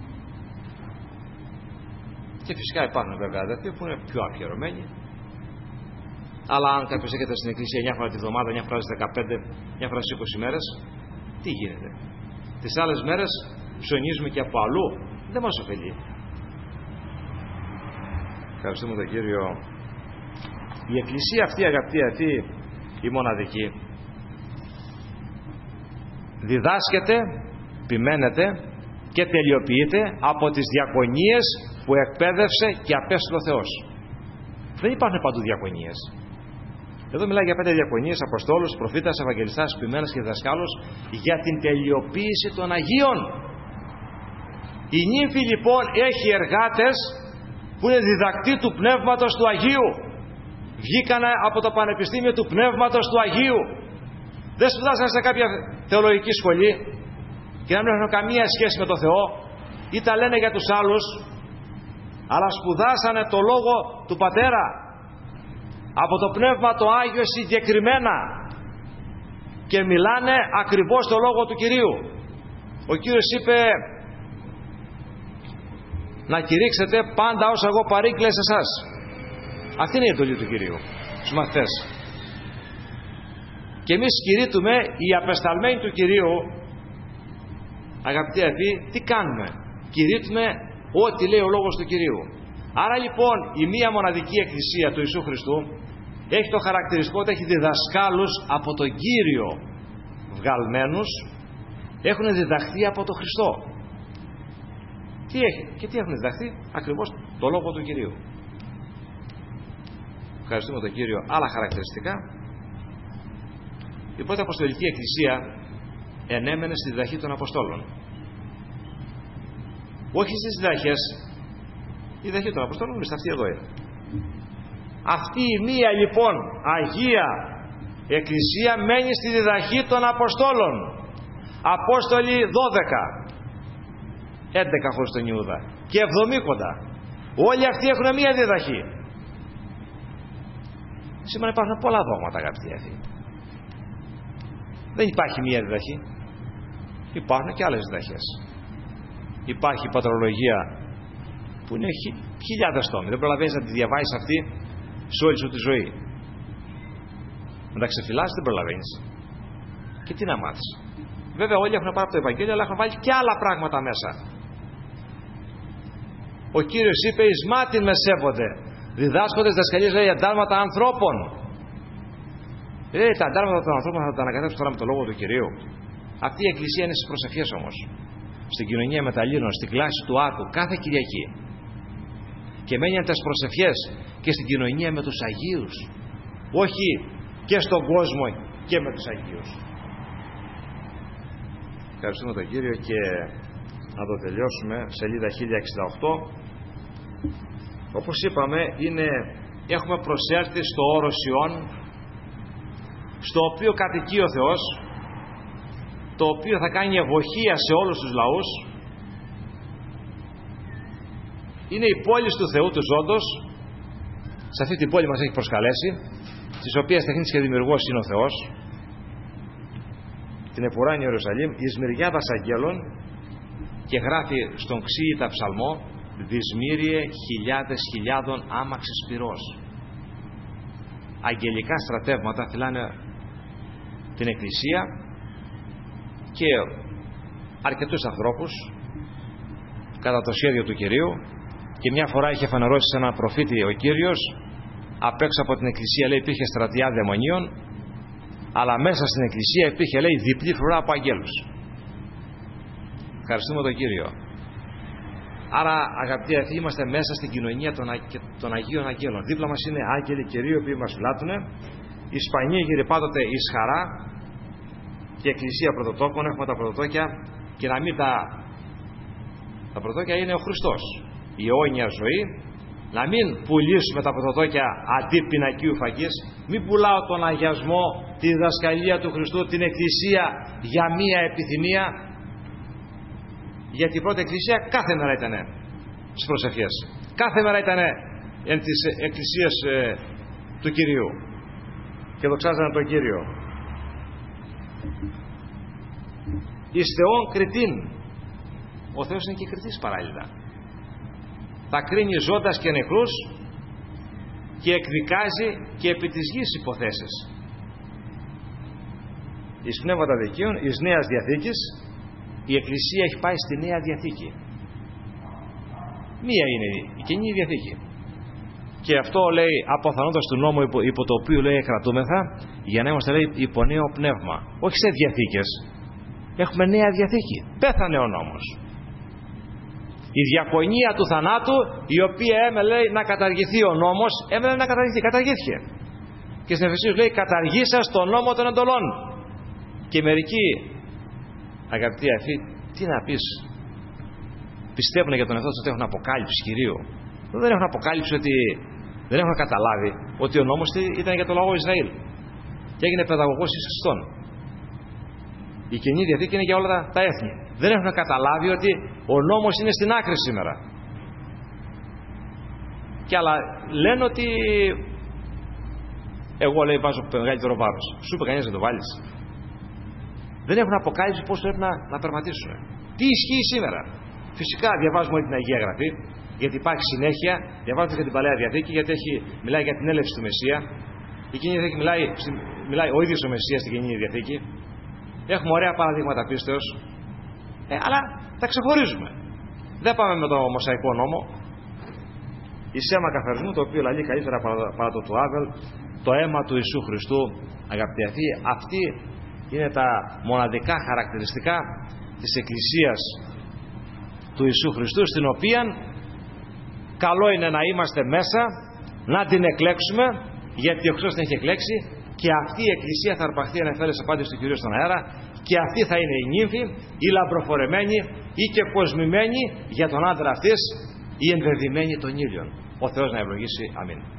Και φυσικά υπάρχουν βέβαια αδερφοί που είναι πιο αφιερωμένοι. Αλλά αν κάποιος έρχεται στην εκκλησία μια φορά τη βδομάδα, μια φορά στις δεκαπέντε, μια φορά στις είκοσι μέρες, τι γίνεται? Τις άλλες μέρες ψωνίζουμε και από αλλού. Δεν μας ωφελεί. Ευχαριστούμε τον Κύριο. Η εκκλησία αυτή, αγαπητοί αυτοί, η μοναδική, διδάσκεται, επιμένεται και τελειοποιείται από τις διακονίες που εκπαίδευσε και απέστειλε ο Θεός. Δεν υπάρχουν παντού διακονίες. Εδώ μιλάει για πέντε διακονίες: Αποστόλους, προφήτας, Ευαγγελιστάς, ποιμένας και διδασκάλους, για την τελειοποίηση των Αγίων. Η νύμφη λοιπόν έχει εργάτες που είναι διδακτοί του Πνεύματος του Αγίου. Βγήκανε από το Πανεπιστήμιο του Πνεύματος του Αγίου. Δεν σπουδάσαν σε κάποια θεολογική σχολή και να μην έχουν καμία σχέση με το Θεό, ή τα λένε για τους άλλους, αλλά σπουδάσανε το Λόγο του Πατέρα από το Πνεύμα το Άγιο συγκεκριμένα και μιλάνε ακριβώς το Λόγο του Κυρίου. Ο Κύριος είπε να κηρύξετε πάντα όσα εγώ παρήκλα σε εσάς. Αυτή είναι η εντολή του Κυρίου στους μαθητές. Και εμείς κηρύττουμε οι απεσταλμένοι του Κυρίου, αγαπητοί αδελφοί, τι κάνουμε? Κηρύττουμε ό,τι λέει ο λόγος του Κυρίου. Άρα λοιπόν η μία μοναδική εκκλησία του Ιησού Χριστού έχει το χαρακτηριστικό ότι έχει διδασκάλους από τον Κύριο βγαλμένους, έχουν διδαχθεί από τον Χριστό. Τι έχει και τι έχουν διδαχθεί? Ακριβώς το λόγο του Κυρίου. Ευχαριστούμε τον Κύριο. Άλλα χαρακτηριστικά. Η πρώτη Αποστολική Εκκλησία ενέμενε στη διδαχή των Αποστόλων. Όχι στις διδαχές. Η διδαχή των Αποστόλων είναι αυτή εδώ είναι. Αυτή η μία λοιπόν Αγία Εκκλησία μένει στη διδαχή των Αποστόλων. Απόστολοι δώδεκα, έντεκα χωρίς τον Ιούδα και εβδομήκοντα. Όλοι αυτοί έχουν μία διδαχή. Σήμερα υπάρχουν πολλά δόγματα, αγαπητοί αδελφοί. Δεν υπάρχει μία διδαχή. Υπάρχουν και άλλες διδαχές. Υπάρχει η πατρολογία που είναι χι, χιλιάδες τόμοι. Δεν προλαβαίνεις να τη διαβάσεις αυτή σε όλη σου τη ζωή. Να τα ξεφυλάσεις δεν προλαβαίνεις. Και τι να μάθεις? Βέβαια όλοι έχουν πάρει από το Ευαγγέλιο, αλλά έχουν βάλει και άλλα πράγματα μέσα. Ο Κύριος είπε εις μάτιν με σέβονται, διδάσκοντες δασκαλίες λέει εντάλματα ανθρώπων. Λέει τα εντάλματα των ανθρώπων θα τα ανακατέψω τώρα με το λόγο του Κυρίου. Αυτή η Εκκλησία είναι στις προσευχές όμως. Στην κοινωνία μεταλλήνων, στην κλάση του Άκου, κάθε Κυριακή. Και μένει τις προσευχές και στην κοινωνία με τους Αγίους. Όχι και στον κόσμο και με τους Αγίους. Ευχαριστούμε τον Κύριο και να το τελειώσουμε. Σελίδα χίλια εξήντα οκτώ. Όπως είπαμε, είναι, έχουμε προσέλθει στο όρος Ιών, στο οποίο κατοικεί ο Θεός, το οποίο θα κάνει ευωχία σε όλους τους λαούς. Είναι η πόλη του Θεού του Ζώντος. Σε αυτή την πόλη μας έχει προσκαλέσει, στις οποίες τεχνίτης και δημιουργός είναι ο Θεός, την επουράνη Ιερουσαλήμ, εις μυριάδας αγγέλων, και γράφει στον ξύητα ψαλμό «Δυσμύριε χιλιάδες χιλιάδων άμαξης πυρός». Αγγελικά στρατεύματα φυλάνε την Εκκλησία και αρκετούς ανθρώπους κατά το σχέδιο του Κυρίου. Και μια φορά είχε φανερώσει σε έναν προφήτη ο Κύριος, απ' έξω από την Εκκλησία λέει υπήρχε στρατιά δαιμονίων, αλλά μέσα στην Εκκλησία υπήρχε λέει διπλή φρουρά από αγγέλους. Ευχαριστούμε τον Κύριο. Άρα αγαπητοί αδελφοί, είμαστε μέσα στην κοινωνία των, Α... των Αγίων Αγγέλων. Δίπλα μας είναι άγγελοι Κυρίου, οι οποίοι μας φυλάττουν. Οι Ισπανοί γύρει πάντοτε εις χαρά, και η Εκκλησία πρωτοτόκων. Έχουμε τα πρωτοτόκια, και να μην τα τα πρωτοτόκια είναι ο Χριστός, η αιώνια ζωή. Να μην πουλήσουμε τα πρωτοτόκια αντί πινακίου φαγής. Μην πουλάω τον αγιασμό, τη διδασκαλία του Χριστού, την Εκκλησία για μία επιθυμία. Γιατί η πρώτη Εκκλησία κάθε μέρα ήταν στις προσευχές. Κάθε μέρα ήταν εν τις εκκλησίες ε, του Κυρίου. Και δοξάζανε τον Κύριο. Εις Θεόν κριτήν. Ο Θεός είναι και κριτής παράλληλα. Θα κρίνει ζώντας και νεκρούς και εκδικάζει και επί της γης υποθέσεις. Εις πνεύματα δικαίων, εις Νέας Διαθήκης. Η Εκκλησία έχει πάει στη Νέα Διαθήκη. Μία είναι η Καινή Διαθήκη. Και αυτό λέει αποθανόντας του νόμου υπό, υπό το οποίο λέει κρατούμεθα, για να είμαστε λέει υπό νέο πνεύμα. Όχι σε διαθήκες. Έχουμε Νέα Διαθήκη. Πέθανε ο νόμος. Η διακονία του θανάτου, η οποία έμελε να καταργηθεί ο νόμος, έμελε να καταργηθεί. Καταργήθηκε. Και στην Εφεσίους λέει καταργήσα τον νόμο των εντολών. Και μερικοί, αγαπητοί αδελφοί, τι να πεις, πιστεύουν για τον εαυτό τους ότι έχουν αποκάλυψη Κυρίου. Δεν έχουν αποκάλυψη, ότι δεν έχουν καταλάβει ότι ο νόμος ήταν για το λαό Ισραήλ και έγινε παιδαγωγός εις Χριστόν. Η Καινή Διαθήκη είναι για όλα τα, τα έθνη. Δεν έχουν καταλάβει ότι ο νόμος είναι στην άκρη σήμερα. Και άλλα λένε ότι εγώ λέει βάζω μεγαλύτερο βάρος. Σου είπε κανείς να το βάλεις. Δεν έχουν αποκάλυψη πώς πρέπει να, να περπατήσουν. Τι ισχύει σήμερα. Φυσικά διαβάζουμε όλη την Αγία Γραφή, γιατί υπάρχει συνέχεια. Διαβάζουμε και την Παλαιά Διαθήκη, γιατί έχει, μιλάει για την έλευση του Μεσσία. Η Καινή Διαθήκη μιλάει, μιλάει ο ίδιος ο Μεσσίας στην Καινή Διαθήκη. Έχουμε ωραία παραδείγματα πίστεως, ε, αλλά τα ξεχωρίζουμε. Δεν πάμε με το Μωσαϊκό νόμο. Η σέμα καθαρισμού, το οποίο λαλεί καλύτερα παρά το του Άβελ, το αίμα του Ιησού Χριστού, αγαπητοί αυτοί, αυτοί είναι τα μοναδικά χαρακτηριστικά της Εκκλησίας του Ιησού Χριστού, στην οποία καλό είναι να είμαστε μέσα, να την εκλέξουμε, γιατί ο Χριστός την έχει εκλέξει, και αυτή η Εκκλησία θα αρπαχθεί ανεφέρες απάντηση του Κυρίου στον αέρα, και αυτή θα είναι η νύμφη, η λαμπροφορεμένη ή και κοσμημένη για τον άντρα αυτής, η ενδεδειμένη των ήλιων. Ο Θεός να ευλογήσει. Αμήν.